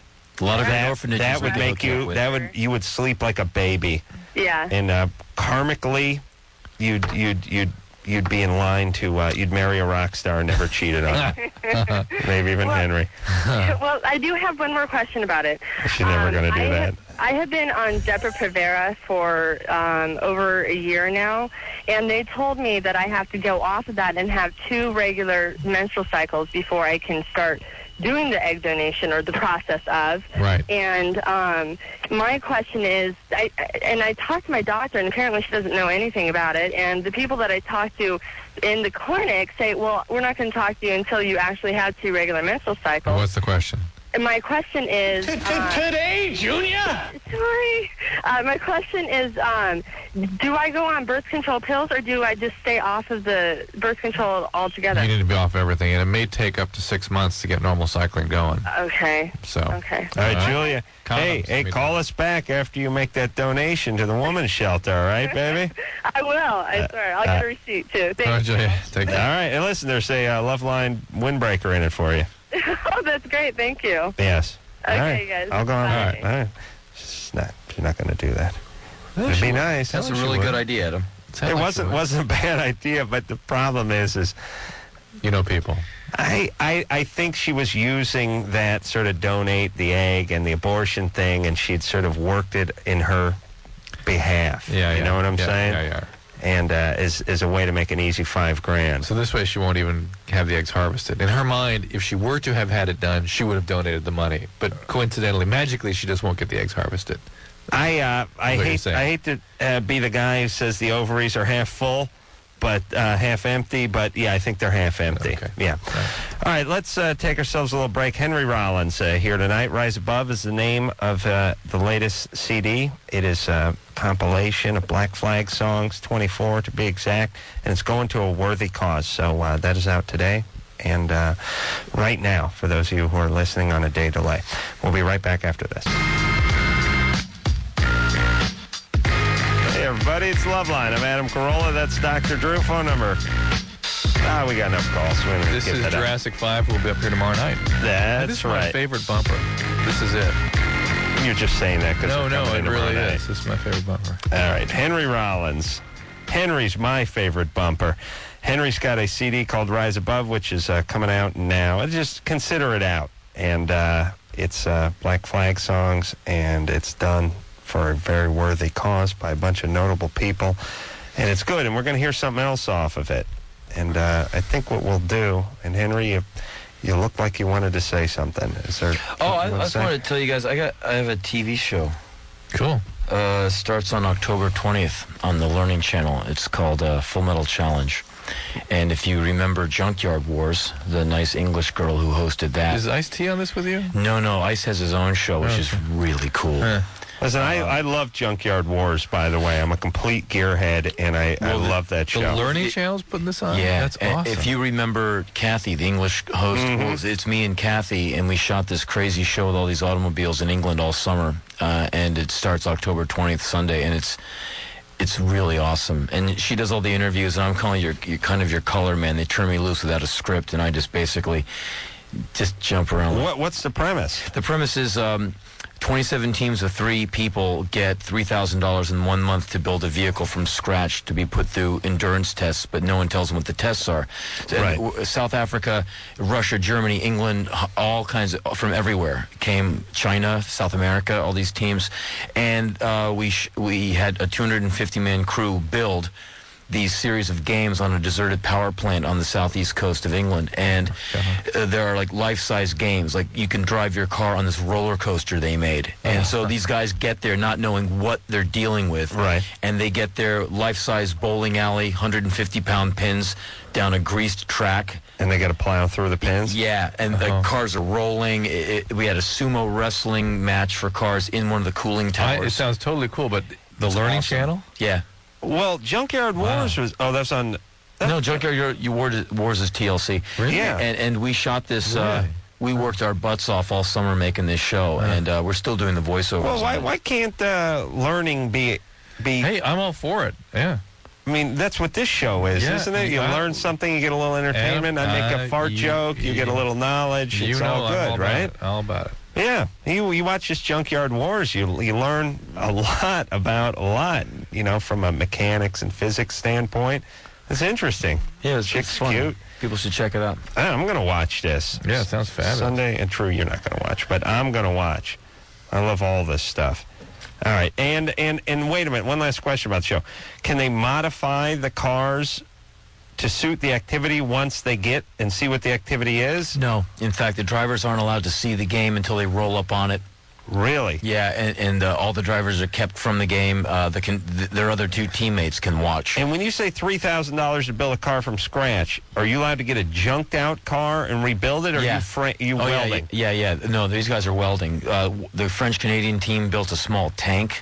a lot of that, orphanages that would would make hook you up you with. that would you would sleep like a baby. Yeah. And uh, karmically, you'd you'd you'd you'd be in line to uh, you'd marry a rock star and never cheated on her. Maybe even Henry. Well, I do have one more question about it. She's never Um, going to do I that. Have, I have been on Depo-Provera for um, over a year now, and they told me that I have to go off of that and have two regular menstrual cycles before I can start doing the egg donation or the process of. Right. And um, my question is, I, and I talked to my doctor, and apparently she doesn't know anything about it, and the people that I talked to in the clinic say, well, we're not going to talk to you until you actually have two regular menstrual cycles. What's the question? And my question is... uh, Today, Junior? Sorry. Uh, my question is, um, do I go on birth control pills, or do I just stay off of the birth control altogether? You need to be off everything, and it may take up to six months to get normal cycling going. Okay. So. Okay. All right, All right. Julia. Hey, Condoms, hey, me call us back after you make that donation to the woman's shelter, all right, baby? I will. I swear. I'll uh, get a receipt, too. Thank All right, you. Julia. Take All care. right, and listen, there's a uh, Love Line windbreaker in it for you. Oh, that's great. Thank you. Yes. Okay, all right. guys. I'll go on. Bye. All right. All right. She's not, she's not going to do that. It'd be nice. That's a really good idea, Adam. It wasn't wasn't a bad idea, but the problem is, is you know people. I, I I think she was using that sort of donate the egg and the abortion thing, and she'd sort of worked it in her behalf. Yeah, you yeah. know what I'm Yeah, saying? yeah, yeah. And uh, as as a way to make an easy five grand. So this way she won't even have the eggs harvested. In her mind, if she were to have had it done, she would have donated the money. But coincidentally, magically, she just won't get the eggs harvested. I uh, I What are you hate saying? I hate to uh, be the guy who says the ovaries are half full, but uh, half empty. But yeah, I think they're half empty. Okay. Yeah. All right, let's uh, take ourselves a little break. Henry Rollins uh, here tonight. Rise Above is the name of uh, the latest C D. It is a compilation of Black Flag songs, twenty-four to be exact, and it's going to a worthy cause. So uh, that is out today. And uh, right now, for those of you who are listening on a day delay. We'll be right back after this. Hey, everybody, it's Loveline. I'm Adam Carolla. That's Doctor Drew. Phone number. Ah, we got enough calls. We don't need to This give is that up. Jurassic five. We'll be up here tomorrow night. That's This is right. my favorite bumper. This is it. You're just saying that because No, no, it really is. This is my favorite bumper. All right, Henry Rollins. Henry's my favorite bumper. Henry's got a C D called Rise Above, which is uh, coming out now. Just consider it out. And uh, it's uh, Black Flag songs, and it's done for a very worthy cause by a bunch of notable people. And it's good, and we're going to hear something else off of it. And uh, I think what we'll do, and Henry, you, you look like you wanted to say something. Is there? Oh, I, something I you wanna just say? wanted to tell you guys, I got, I have a T V show. Cool. Uh, starts on October twentieth on the Learning Channel. It's called uh, Full Metal Challenge. And if you remember Junkyard Wars, the nice English girl who hosted that. Is Ice-T on this with you? No, no, Ice has his own show, which Okay. is really cool. Huh. Listen, I, I love Junkyard Wars, by the way. I'm a complete gearhead, and I, Well, I the- love that The show. Learning Channel's putting this on? Yeah, That's and awesome. if you remember Kathy, the English host, Mhm. well, it's me and Kathy, and we shot this crazy show with all these automobiles in England all summer, uh, and it starts October twentieth, Sunday, and it's it's really awesome. And she does all the interviews, and I'm calling your, your kind of your color man. They turn me loose without a script, and I just basically just jump around. What What's the premise? The premise is um, twenty-seven teams of three people get three thousand dollars in one month to build a vehicle from scratch to be put through endurance tests, but no one tells them what the tests are. Right. And South Africa, Russia, Germany, England, all kinds of, from everywhere came. China, South America, all these teams. And uh, we, sh- we had a two hundred fifty man crew build these series of games on a deserted power plant on the southeast coast of England. And uh, there are like life-size games. Like you can drive your car on this roller coaster they made. And so these guys get there not knowing what they're dealing with. Right. And they get their life-size bowling alley, one hundred fifty pound pins down a greased track. And they got to plow through the pins? Yeah, and Uh-huh. the cars are rolling. It, it, we had a sumo wrestling match for cars in one of the cooling towers. I, it sounds totally cool, but the It's Learning awesome. Channel? Yeah. Well, Junkyard Wars was... Oh, that's on... No, Junkyard you Wars, Wars is T L C. Really? Yeah. And, and we shot this... Uh, we worked our butts off all summer making this show, and uh, we're still doing the voiceovers. Well, why why can't uh, learning be... be? Hey, I'm all for it. Yeah. I mean, that's what this show is, Yeah, isn't it? You I- learn something, you get a little entertainment. I make a uh, fart you- joke, you, you- get a little knowledge. You It's know all I'm good, all about right? it, all about it. Yeah, you you watch this Junkyard Wars, you you learn a lot about a lot, you know, from a mechanics and physics standpoint. It's interesting. Yeah, it's, Chick's it's fun. cute. People should check it out. I- I'm going to watch this. Yeah, it sounds fabulous. Sunday, and true, you're not going to watch, but I'm going to watch. I love all this stuff. All right, and, and, and wait a minute, one last question about the show. Can they modify the cars to suit the activity once they get and see what the activity is? No. In fact, the drivers aren't allowed to see the game until they roll up on it. Really? Yeah, and, and uh, all the drivers are kept from the game. Uh, the can, th- their other two teammates can watch. And when you say three thousand dollars to build a car from scratch, are you allowed to get a junked-out car and rebuild it, or Yeah. are you, fra- you Oh, yeah, welding? Yeah, yeah, yeah. No, these guys are welding. Uh, w- the French-Canadian team built a small tank.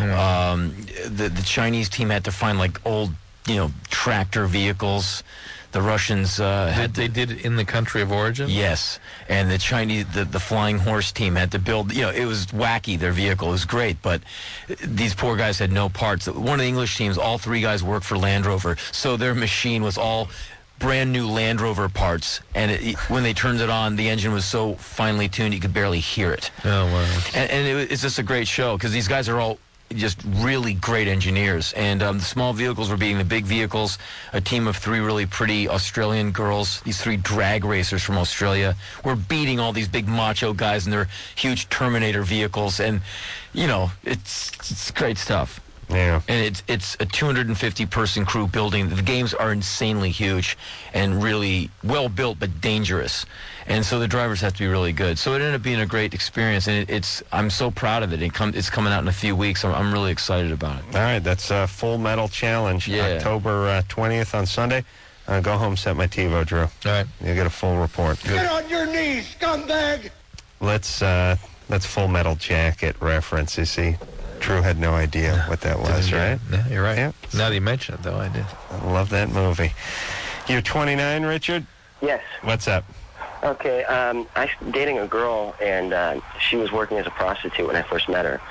Um, the, the Chinese team had to find, like, old, you know, tractor vehicles. The Russians uh, had They did it in the country of origin? Yes, and the Chinese, the, the Flying Horse team had to build, you know, it was wacky, their vehicle. It was great, but these poor guys had no parts. One of the English teams, all three guys worked for Land Rover, so their machine was all brand new Land Rover parts, and it, when they turned it on, the engine was so finely tuned you could barely hear it. Oh, wow. And, and it, was- it's just a great show, because these guys are all just really great engineers. And um, the small vehicles were beating the big vehicles. A team of three really pretty Australian girls, these three drag racers from Australia, were beating all these big macho guys in their huge Terminator vehicles. And, you know, it's, it's great stuff. Yeah. And it's it's a two hundred fifty person crew building. The games are insanely huge and really well built, but dangerous. And so the drivers have to be really good. So it ended up being a great experience, and it, it's I'm so proud of it. It come, it's coming out in a few weeks. I'm, I'm really excited about it. All right, that's uh, Full Metal Challenge, Yeah. October uh, twentieth on Sunday. Uh, go home, set my TiVo, Drew. All right. You'll get a full report. Get on your knees, scumbag! Let's, uh, let's Full Metal Jacket reference, you see. Drew had no idea what that was, right? Yeah, you're right. Yeah. Now that you mention it, though, I did. I love that movie. You're twenty-nine, Richard? Yes. What's up? Okay, um, I was dating a girl, and uh, she was working as a prostitute when I first met her.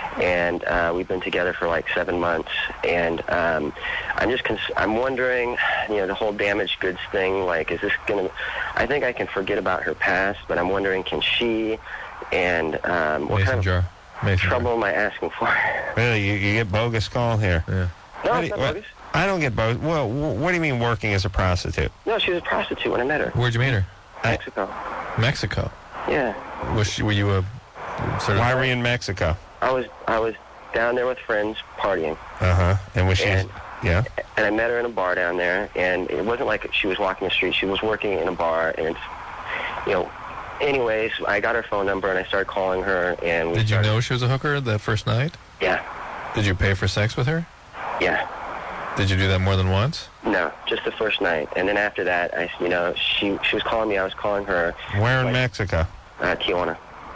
And uh, we've been together for like seven months. And um, I'm just, cons- I'm wondering, you know, the whole damaged goods thing, like, is this going to, I think I can forget about her past, but I'm wondering, can she, and um, what Mason kind of jar. Mason trouble am I asking for? Really, you, you get bogus call here? Yeah. No, What do it's you- not what- bogus. I don't get bogus. Well, wh- what do you mean working as a prostitute? No, she was a prostitute when I met her. Where'd you meet her? Mexico. Mexico. Yeah. Was she, were you a sort of... Why were you in Mexico? I was, I was down there with friends partying. Uh-huh. And was she... And- yeah? And I met her in a bar down there, and it wasn't like she was walking the street. She was working in a bar, and it's, you know, anyways, I got her phone number, and I started calling her, and we Did you started, know she was a hooker that first night? Yeah, Did you pay for sex with her? yeah. Did you do that more than once? No, just the first night. And then after that, I, you know, she she was calling me, I was calling her. Where in Like- Mexico? Uh, Tijuana.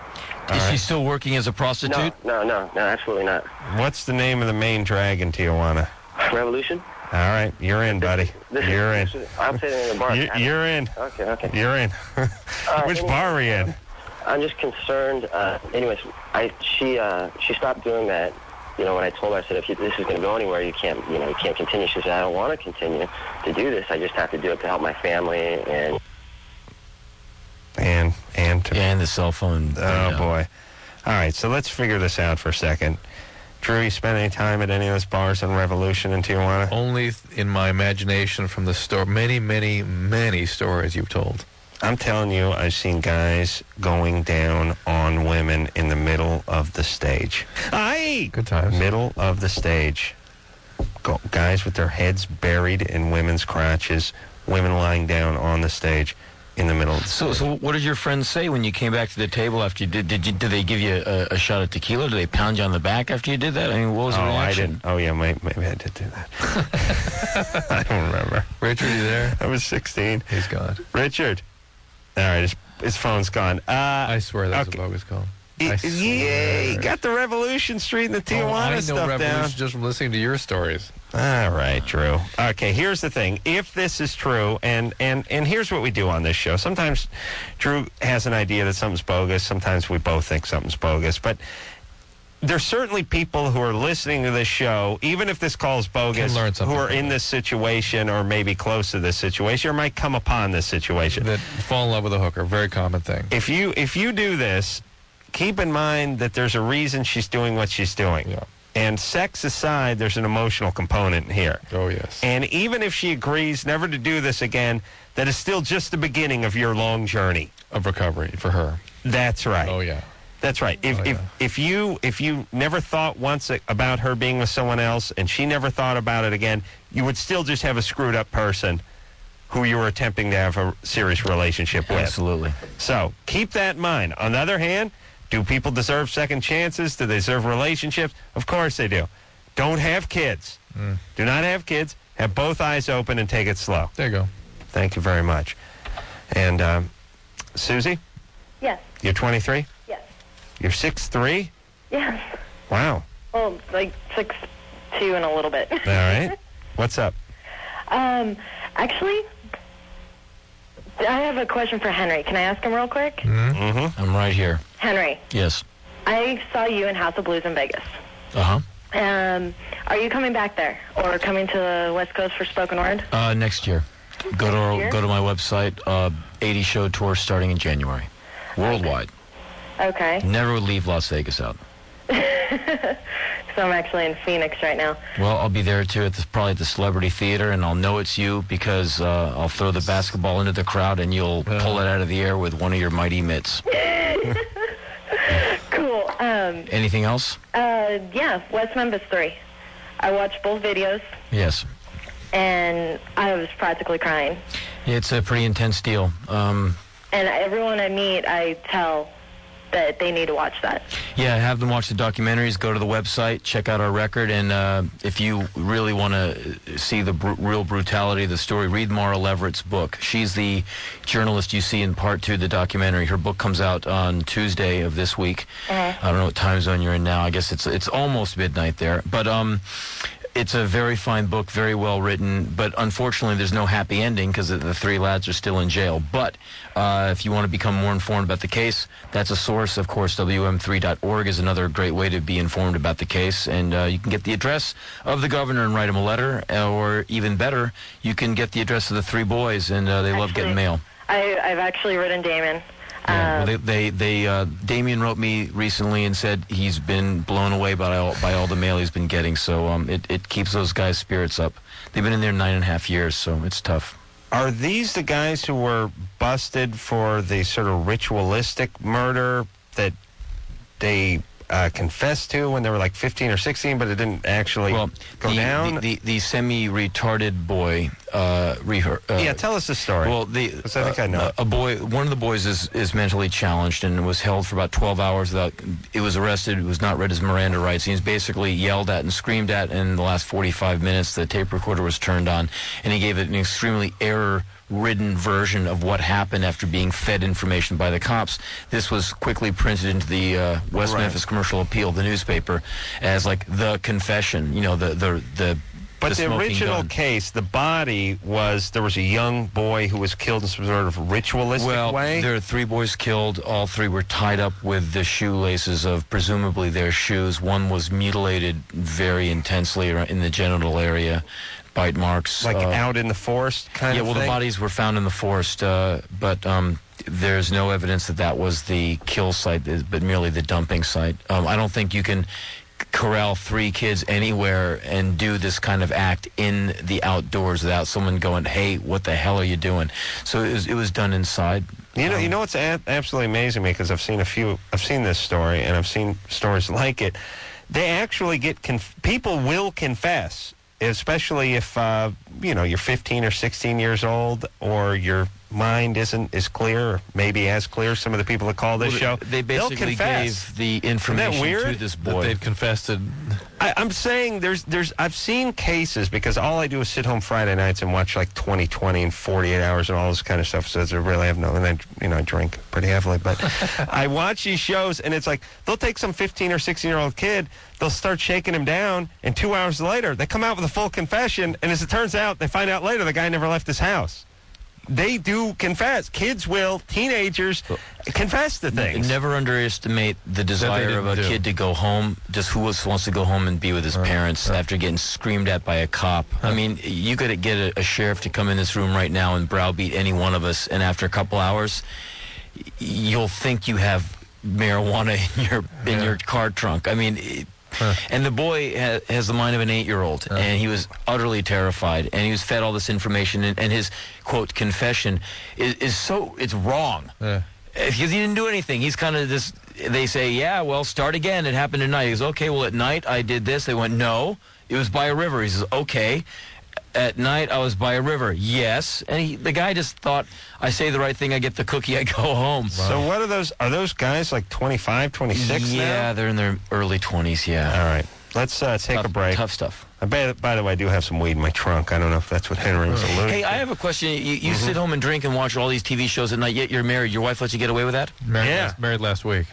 Is she still working as a prostitute? No, no, no, no, absolutely not. What's the name of the main drag in Tijuana? Revolution? All right, you're in, buddy. This You're in. is, this is, I'm sitting in the bar. You- You're in. Okay, okay. You're in. Which anyway. bar are you in? I'm just concerned. Uh, anyways, I she uh, she stopped doing that. You know, when I told her, I said, if you, this is going to go anywhere, you can't, you know, you can't continue. She said, I don't want to continue to do this. I just have to do it to help my family. And And and to, yeah, and the cell phone. Oh yeah. boy! All right, so let's figure this out for a second. Drew, you spent any time at any of those bars on Revolution in Tijuana? Only in my imagination from the store. Many, many, many stories you've told. I'm telling you, I've seen guys going down on women in the middle of the stage. Aye! Good times. Middle of the stage. Go, guys with their heads buried in women's crotches, women lying down on the stage in the middle of the So, stage. so what did your friends say when you came back to the table after you did? Did you? Did they give you a, a shot of tequila? Did they pound you on the back after you did that? I mean, what was the oh, reaction? I didn't. Oh, yeah, maybe, maybe I did do that. I don't remember. Richard, you there? I was sixteen. He's gone. Richard. All right, his, his phone's gone. Uh, I swear that's okay. a bogus call. I yeah, got the Revolution Street and the Tijuana oh, I know stuff Revolution down. just from listening to your stories. All right, Drew. Okay, here's the thing. If this is true, and, and, and here's what we do on this show. Sometimes Drew has an idea that something's bogus. Sometimes we both think something's bogus. But there's certainly people who are listening to this show, even if this call's bogus, learn something who are from in it. this situation or maybe close to this situation or might come upon this situation. That fall in love with a hooker, very common thing. If you if you do this, keep in mind that there's a reason she's doing what she's doing. Yeah. And sex aside, there's an emotional component here. Oh, yes. And even if she agrees never to do this again, that is still just the beginning of your long journey of recovery for her. That's right. Oh, yeah. That's right. If Oh, yeah. if if you if you never thought once about her being with someone else and she never thought about it again, you would still just have a screwed up person who you were attempting to have a serious relationship with. Absolutely. So keep that in mind. On the other hand, do people deserve second chances? Do they deserve relationships? Of course they do. Don't have kids. Mm. Do not have kids. Have both eyes open and take it slow. There you go. Thank you very much. And um, Susie, Yes. you're twenty-three? Yes. You're six three? Yes. Wow. Well, like six two and a little bit. All right. What's up? Um, actually, I have a question for Henry. Can I ask him real quick? Mm-hmm. I'm right here. Henry, Yes. I saw you in House of Blues in Vegas. Uh-huh. Um, are you coming back there or coming to the West Coast for spoken word? Uh, next year. Go to our, year? go to my website. Uh, eighty show tour starting in January, worldwide. Okay. Never would leave Las Vegas out. So I'm actually in Phoenix right now. Well, I'll be there too at the, probably at the Celebrity Theater, and I'll know it's you because uh, I'll throw the basketball into the crowd, and you'll pull it out of the air with one of your mighty mitts. Cool. Um, Anything else? uh, yeah, West Memphis three. I watched both videos, Yes. and I was practically crying. It's a pretty intense deal. Um, And everyone I meet, I tell that they need to watch that. Yeah, have them watch the documentaries, go to the website, check out our record, and uh, if you really want to see the br- real brutality of the story, read Mara Leverett's book. She's the journalist you see in part two of the documentary. Her book comes out on Tuesday of this week. Uh-huh. I don't know what time zone you're in now. I guess it's it's almost midnight there. But um, it's a very fine book, very well written, but unfortunately there's no happy ending because the, the three lads are still in jail. But uh, if you want to become more informed about the case, that's a source, of course. W M three dot org is another great way to be informed about the case. And uh, you can get the address of the governor and write him a letter, or even better, you can get the address of the three boys, and uh, they love getting mail. I, I've actually written Damon. Yeah, well, they, they, they uh, Damien wrote me recently and said he's been blown away by all, by all the mail he's been getting. So um, it, it keeps those guys' spirits up. They've been in there nine and a half years, so it's tough. Are these the guys who were busted for the sort of ritualistic murder that they uh, confessed to when they were like fifteen or sixteen, but it didn't actually well, go the, down? The, the, the semi-retarded boy, uh, reher- uh, yeah, tell us the story. Well, the Because I think I know. uh, a boy, one of the boys is, is mentally challenged and was held for about twelve hours without. It was arrested. It was not read his Miranda rights. He was basically yelled at and screamed at. And in the last forty-five minutes, the tape recorder was turned on, and he gave it an extremely error ridden version of what happened after being fed information by the cops. This was quickly printed into the uh, West Right. Memphis Commercial Appeal, the newspaper, as like the confession. You know, the the the. But the, smoking original gun. case, the body was, there was a young boy who was killed in some sort of ritualistic well, way? there are three boys killed. All three were tied up with the shoelaces of presumably their shoes. One was mutilated very intensely in the genital area, bite marks. Like uh, out in the forest kind yeah, of well, thing? the bodies were found in the forest, uh, but um, there's no evidence that that was the kill site, but merely the dumping site. Um, I don't think you can corral three kids anywhere and do this kind of act in the outdoors without someone going, hey, what the hell are you doing? So it was, it was done inside. You know, you know what's a- absolutely amazing me, because I've seen a few, I've seen this story, and I've seen stories like it. They actually get, conf- people will confess, especially if, uh, you know, you're fifteen or sixteen years old, or your mind isn't as clear, or maybe as clear. Some of the people that call this Well, show, they basically gave the information to this boy. That they'd confessed to. I, I'm saying there's, there's, I've seen cases, because all I do is sit home Friday nights and watch like twenty twenty and forty-eight hours and all this kind of stuff. So I really have no, and I, you know, I drink pretty heavily, but I watch these shows, and it's like they'll take some fifteen or sixteen year old kid, they'll start shaking him down, and two hours later they come out with a full confession, and as it turns out, they find out later the guy never left his house. They do confess. Kids will, teenagers confess to things. Never underestimate the desire of a do. kid to go home. Just who else wants to go home and be with his parents after getting screamed at by a cop? I mean, you got to get a, a sheriff to come in this room right now and browbeat any one of us, and after a couple hours, you'll think you have marijuana in your in Yeah. your car trunk. I mean. It, And the boy ha- has the mind of an eight-year-old, and he was utterly terrified, and he was fed all this information, and, and his, quote, confession is, is so, it's wrong. Yeah. Because he didn't do anything. He's kind of this, they say, yeah, well, start again. It happened at night. He goes, okay, well, at night I did this. They went, no, it was by a river. He says, okay. At night I was by a river. Yes. And he, the guy just thought, I say the right thing, I get the cookie, I go home. So what are those, are those guys like twenty-five, twenty-six now? Yeah, they're in their early twenties, yeah. All right. Let's uh, take Tough- a break. Tough stuff. I by, by the way, I do have some weed in my trunk. I don't know if that's what Henry was alluding Hey, to. I have a question. You, you Mhm. sit home and drink and watch all these T V shows at night, yet you're married. Your wife lets you get away with that? Married, Yeah. last, married last week.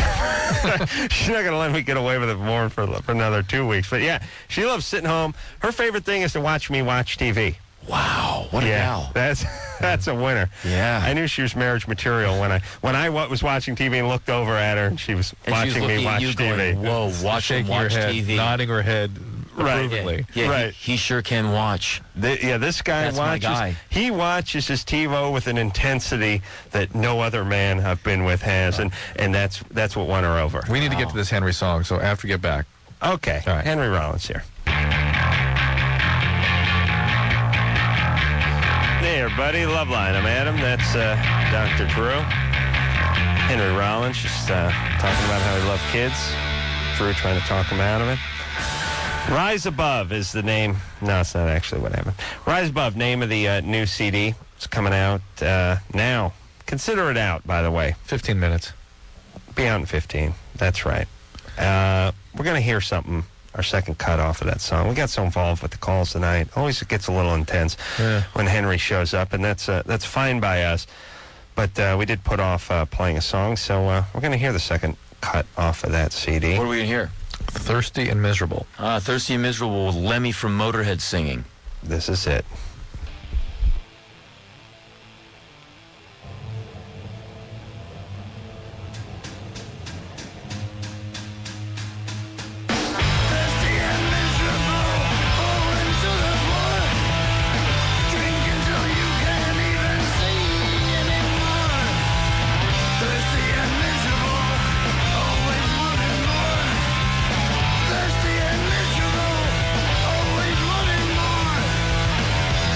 She's not going to let me get away with it more for, for another two weeks. But yeah, she loves sitting home. Her favorite thing is to watch me watch T V. Wow, what a yeah, gal. That's that's a winner. Yeah. I knew she was marriage material when I when I wa- was watching T V and looked over at her, and she was And she was watching looking me at watch you T V. going, whoa, watch him Shaking watch her head, T V. nodding her head Right. approvingly. Yeah, Right. He, he sure can watch. The, yeah, this guy That's my watches. guy. He watches his TiVo with an intensity that no other man I've been with has, and and that's that's what won her over. We need to get to this Henry song, so after we get back. Okay, All right. Henry Rollins here. Hey, everybody, Loveline. I'm Adam. That's uh, Doctor Drew. Henry Rollins just uh, talking about how he loved kids. Drew trying to talk him out of it. Rise Above is the name. No, it's not actually what happened. Rise Above, name of the uh, new C D. It's coming out uh, now. Consider it out, by the way. fifteen minutes. Be out in fifteen. That's right. Uh, we're going to hear something, our second cut off of that song. We got so involved with the calls tonight. Always it gets a little intense Yeah. when Henry shows up, and that's uh, that's fine by us. But uh, we did put off uh, playing a song, so uh, we're going to hear the second cut off of that C D. What are we going to hear? Thirsty and Miserable. Uh, Thirsty and Miserable with Lemmy from Motorhead singing. This is it. Thirsty and miserable, always wanting more.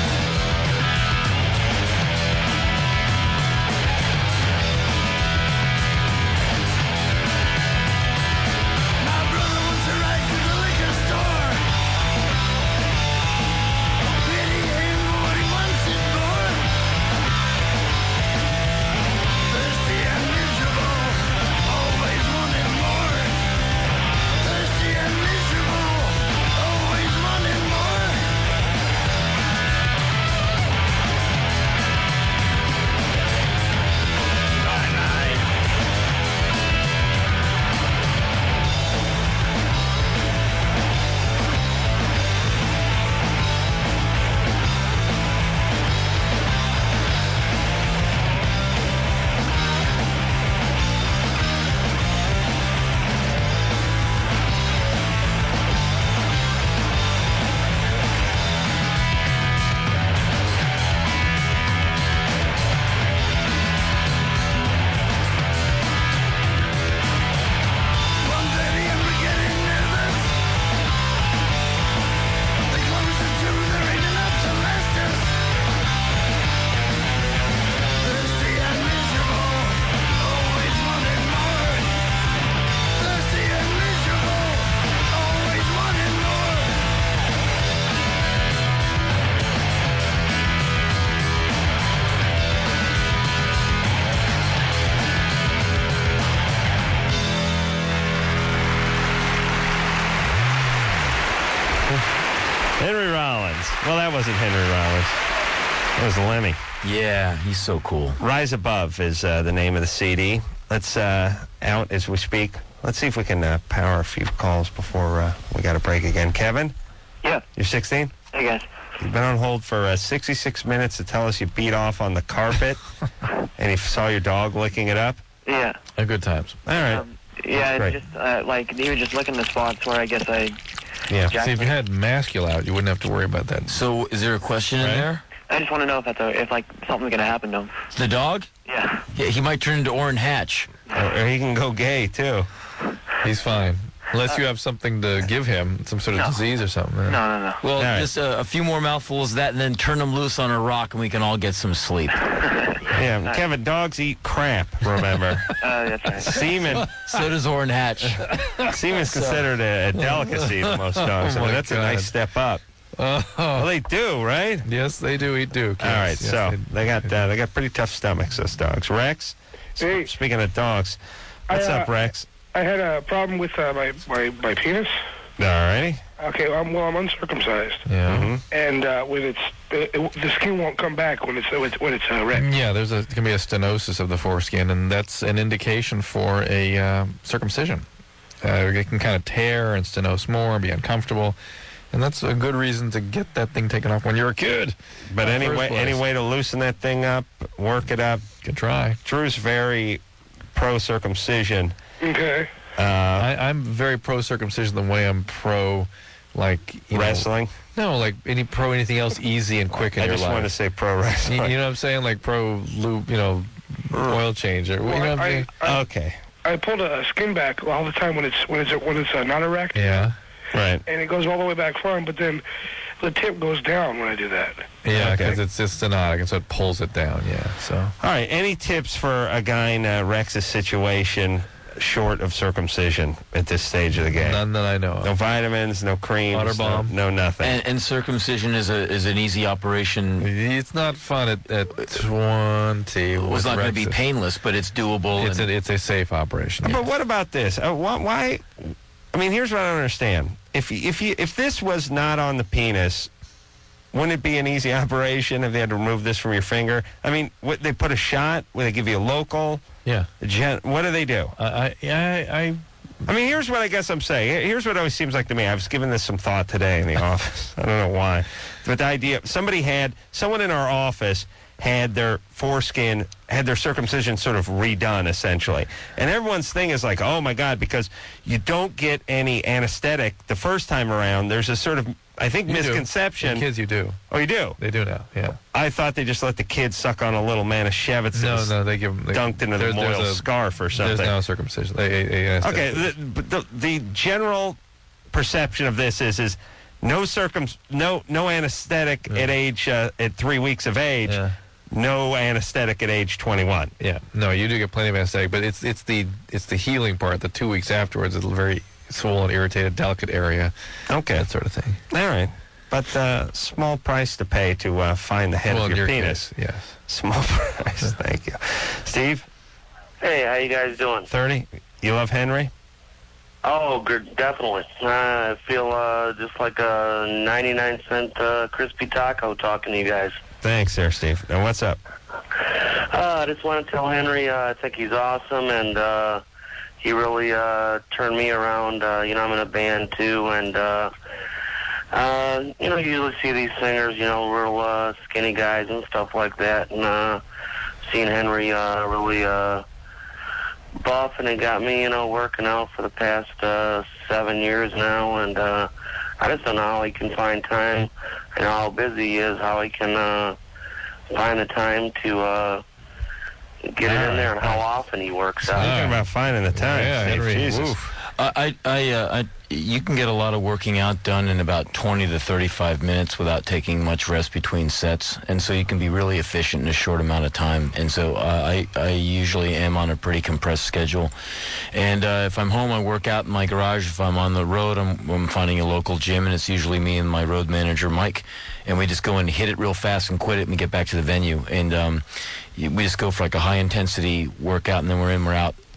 Henry Rollins. Well, that wasn't Henry Rollins. That was Lemmy. Yeah, he's so cool. Rise Above is uh, the name of the C D. Let's, uh, out as we speak, let's see if we can uh, power a few calls before uh, we got to break again. Kevin? Yeah. You're sixteen? Hey, guys. You've been on hold for uh, sixty-six minutes to tell us you beat off on the carpet and you saw your dog licking it up. Yeah. Uh, good times. All right. Um, yeah, Great. it's just, uh, like, you were just looking the spots where I guess I... Yeah. jacked See, if you it. had Mascule out, you wouldn't have to worry about that. So, is there a question Right? in there? I just want to know if that's a, if, like, something's going to happen to him. The dog? Yeah. Yeah, he might turn into Orrin Hatch. Or, or he can go gay, too. He's fine. Unless you have something to give him, some sort of No. disease or something. No, no, no. Well, All right. just uh, a few more mouthfuls of that, and then turn him loose on a rock, and we can all get some sleep. Yeah, Kevin, dogs eat crap, remember? Uh, that's right. Semen, So does Orrin Hatch. semen's considered a, a delicacy to most dogs. Oh I mean, my that's a God. nice step up. Oh. Well, they do, right? Yes, they do eat Duke. All yes, right, yes, so they got uh, they got pretty tough stomachs, those dogs. Rex, Hey. speaking of dogs, what's I, uh, up, Rex? I had a problem with uh, my, my, my penis. All righty. Okay, I'm, well, I'm uncircumcised. Yeah. Mm-hmm. And uh, when it's, it, it, the skin won't come back when it's, when it's uh, red. Yeah, there's a can be a stenosis of the foreskin, and that's an indication for a uh, circumcision. Uh, it can kind of tear and stenose more and be uncomfortable, and that's a good reason to get that thing taken off when you're a kid. But in the anyway, first place. any way to loosen that thing up, work it up. Can try. Drew's very pro circumcision. Okay. Uh, I, I'm very pro circumcision the way I'm pro, like you know- wrestling. no, like any pro anything else easy and quick in I your just life. wanted to say pro You, wrestling. you know what I'm saying? Like pro lube, you know, oil change or you know what I'm I, saying? I, Okay. I pulled a skin back all the time when it's when it's when it's uh, not erect, Yeah. Right. and it goes all the way back fine. But then the tip goes down when I do that. Yeah, Okay. because it's it's stenotic, and so it pulls it down. Yeah, so All right. Any tips for a guy in uh, Rex's situation, short of circumcision, at this stage of the game? none that I know of. No vitamins, no creams, Water bomb. no, no nothing. And, and circumcision is a is an easy operation. It's not fun at, at twenty. Well, it's not going to be painless, but it's doable. It's and- a, it's a safe operation. But yes. what about this? Uh, why, why? I mean, here's what I don't understand. If you- if you if this was not on the penis, wouldn't it be an easy operation if they had to remove this from your finger? I mean, what, they put a shot? Would they give you a local? Yeah. A gen, what do they do? I I I. I mean, here's what I guess I'm saying. Here's what always seems like to me. I was giving this some thought today in the office. I don't know why. But the idea, somebody had, someone in our office had their foreskin, had their circumcision sort of redone, essentially. And everyone's thing is like, oh, my God, because you don't get any anesthetic the first time around. There's a sort of, I think, You do. misconception. The kids, you do. Oh, you do? They do now. Yeah. I thought they just let the kids suck on a little Manischewitz that No, was no, they give them they, dunked into the there's- there's royal a- scarf or something. There's no circumcision. They, they, they Okay, the, but the, the general perception of this is is no circum no no anesthetic at age uh, at three weeks of age, Yeah. no anesthetic at age twenty-one. Yeah, no, you do get plenty of anesthetic, but it's it's the it's the healing part. The two weeks afterwards, it's a very swollen, irritated, delicate area. Okay, that sort of thing. All right, but uh, small price to pay to uh, find the head Well, of in your your penis. case, yes. Small price. Thank you, Steve. Hey, how you guys doing? Thirty. You love Henry? Oh, good, definitely. Uh, I feel uh, just like a ninety-nine cent uh, crispy taco talking to you guys. Thanks, there, Steve. Now, what's up? Uh, I just want to tell Henry uh, I think he's awesome, and uh, he really uh, turned me around. Uh, you know, I'm in a band, too, and, uh, uh, you know, you usually see these singers, you know, real uh, skinny guys and stuff like that, and uh, seeing Henry uh, really uh, buff, and it got me, you know, working out for the past uh, seven years now, and uh, I just don't know how he can find time. I know how busy he is, how he can uh, find the time to uh, get it in there, and how often he works out. Talking about finding the time. Yeah, Steve, Henry, Jesus. woof. I, I, uh, I, you can get a lot of working out done in about twenty to thirty-five minutes without taking much rest between sets, and so you can be really efficient in a short amount of time. And so uh, I, I usually am on a pretty compressed schedule. And uh, if I'm home, I work out in my garage. If I'm on the road, I'm, I'm finding a local gym, and it's usually me and my road manager, Mike, and we just go and hit it real fast and quit it and get back to the venue. And um, we just go for like a high-intensity workout, and then we're in, we're out.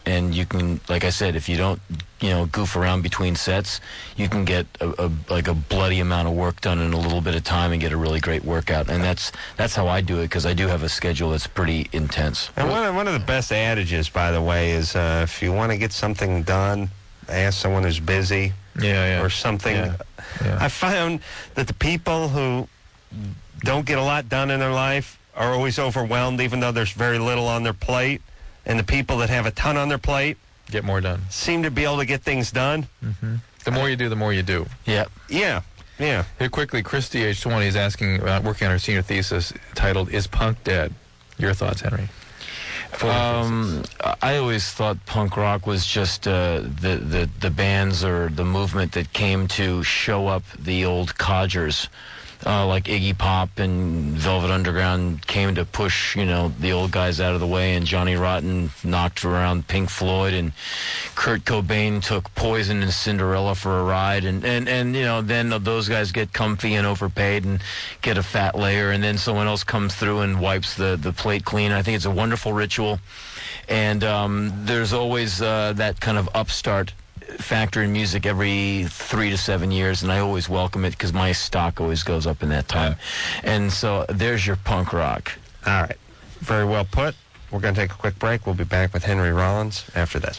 and you can, like I said, if you don't, you know, goof around between sets, you can get a, a like a bloody amount of work done in a little bit of time and get a really great workout. And that's that's how I do it, because I do have a schedule that's pretty intense. And one of, one of the best adages, by the way, is uh, if you want to get something done, ask someone who's busy. Yeah, yeah. Or something. Yeah, yeah. I found that the people who don't get a lot done in their life are always overwhelmed, even though there's very little on their plate. And the people that have a ton on their plate get more done. Seem to be able to get things done. Mm-hmm. The more you do, the more you do. Yeah. Yeah. Yeah. Here, quickly, Christy, age twenty, is asking, uh, working on her senior thesis titled, "Is Punk Dead?" Your thoughts, Henry? Um, I always thought punk rock was just uh, the, the, the bands or the movement that came to show up the old codgers. Uh, like Iggy Pop and Velvet Underground came to push, you know, the old guys out of the way, and Johnny Rotten knocked around Pink Floyd, and Kurt Cobain took Poison and Cinderella for a ride, and, and, and you know, then those guys get comfy and overpaid and get a fat layer, and then someone else comes through and wipes the, the plate clean. I think it's a wonderful ritual, and um, there's always uh, that kind of upstart factor in music every three to seven years, and I always welcome it because my stock always goes up in that time. And so there's your punk rock. All right. Very well put. We're going to take a quick break. We'll be back with Henry Rollins after this.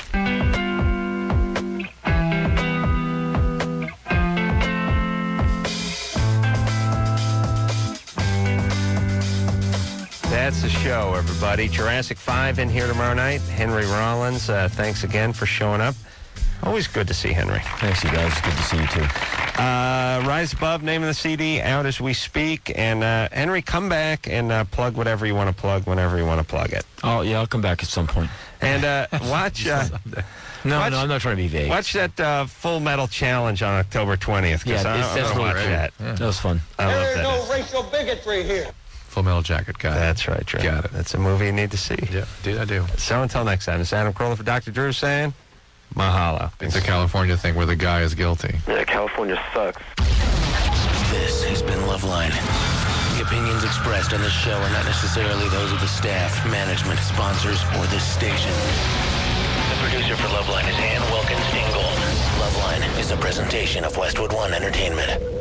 That's the show, everybody. Jurassic five in here tomorrow night. Henry Rollins, uh, thanks again for showing up. Always good to see Henry. Thanks, you guys. Good to see you, too. Uh, Rise Above, name of the C D, out as we speak. And, uh, Henry, come back and uh, plug whatever you want to plug whenever you want to plug it. Oh, yeah, I'll come back at some point. And uh, watch... Uh, no, watch, no, I'm not trying to be vague. Watch that uh, Full Metal Challenge on October twentieth. Yeah, I, it's, I, that's I watch really that. Yeah. That was fun. I love There's that. no racial bigotry here. Full Metal Jacket, got it. That's right, Drew. Got it. That's a movie you need to see. Yeah, dude, I do. So until next time, it's Adam Carolla for Doctor Drew saying, mahalo. It's a California thing where the guy is guilty. Yeah, California sucks. This has been Loveline. The opinions expressed on this show are not necessarily those of the staff, management, sponsors, or this station. The producer for Loveline is Ann Wilkins Ingold. Loveline is a presentation of Westwood One Entertainment.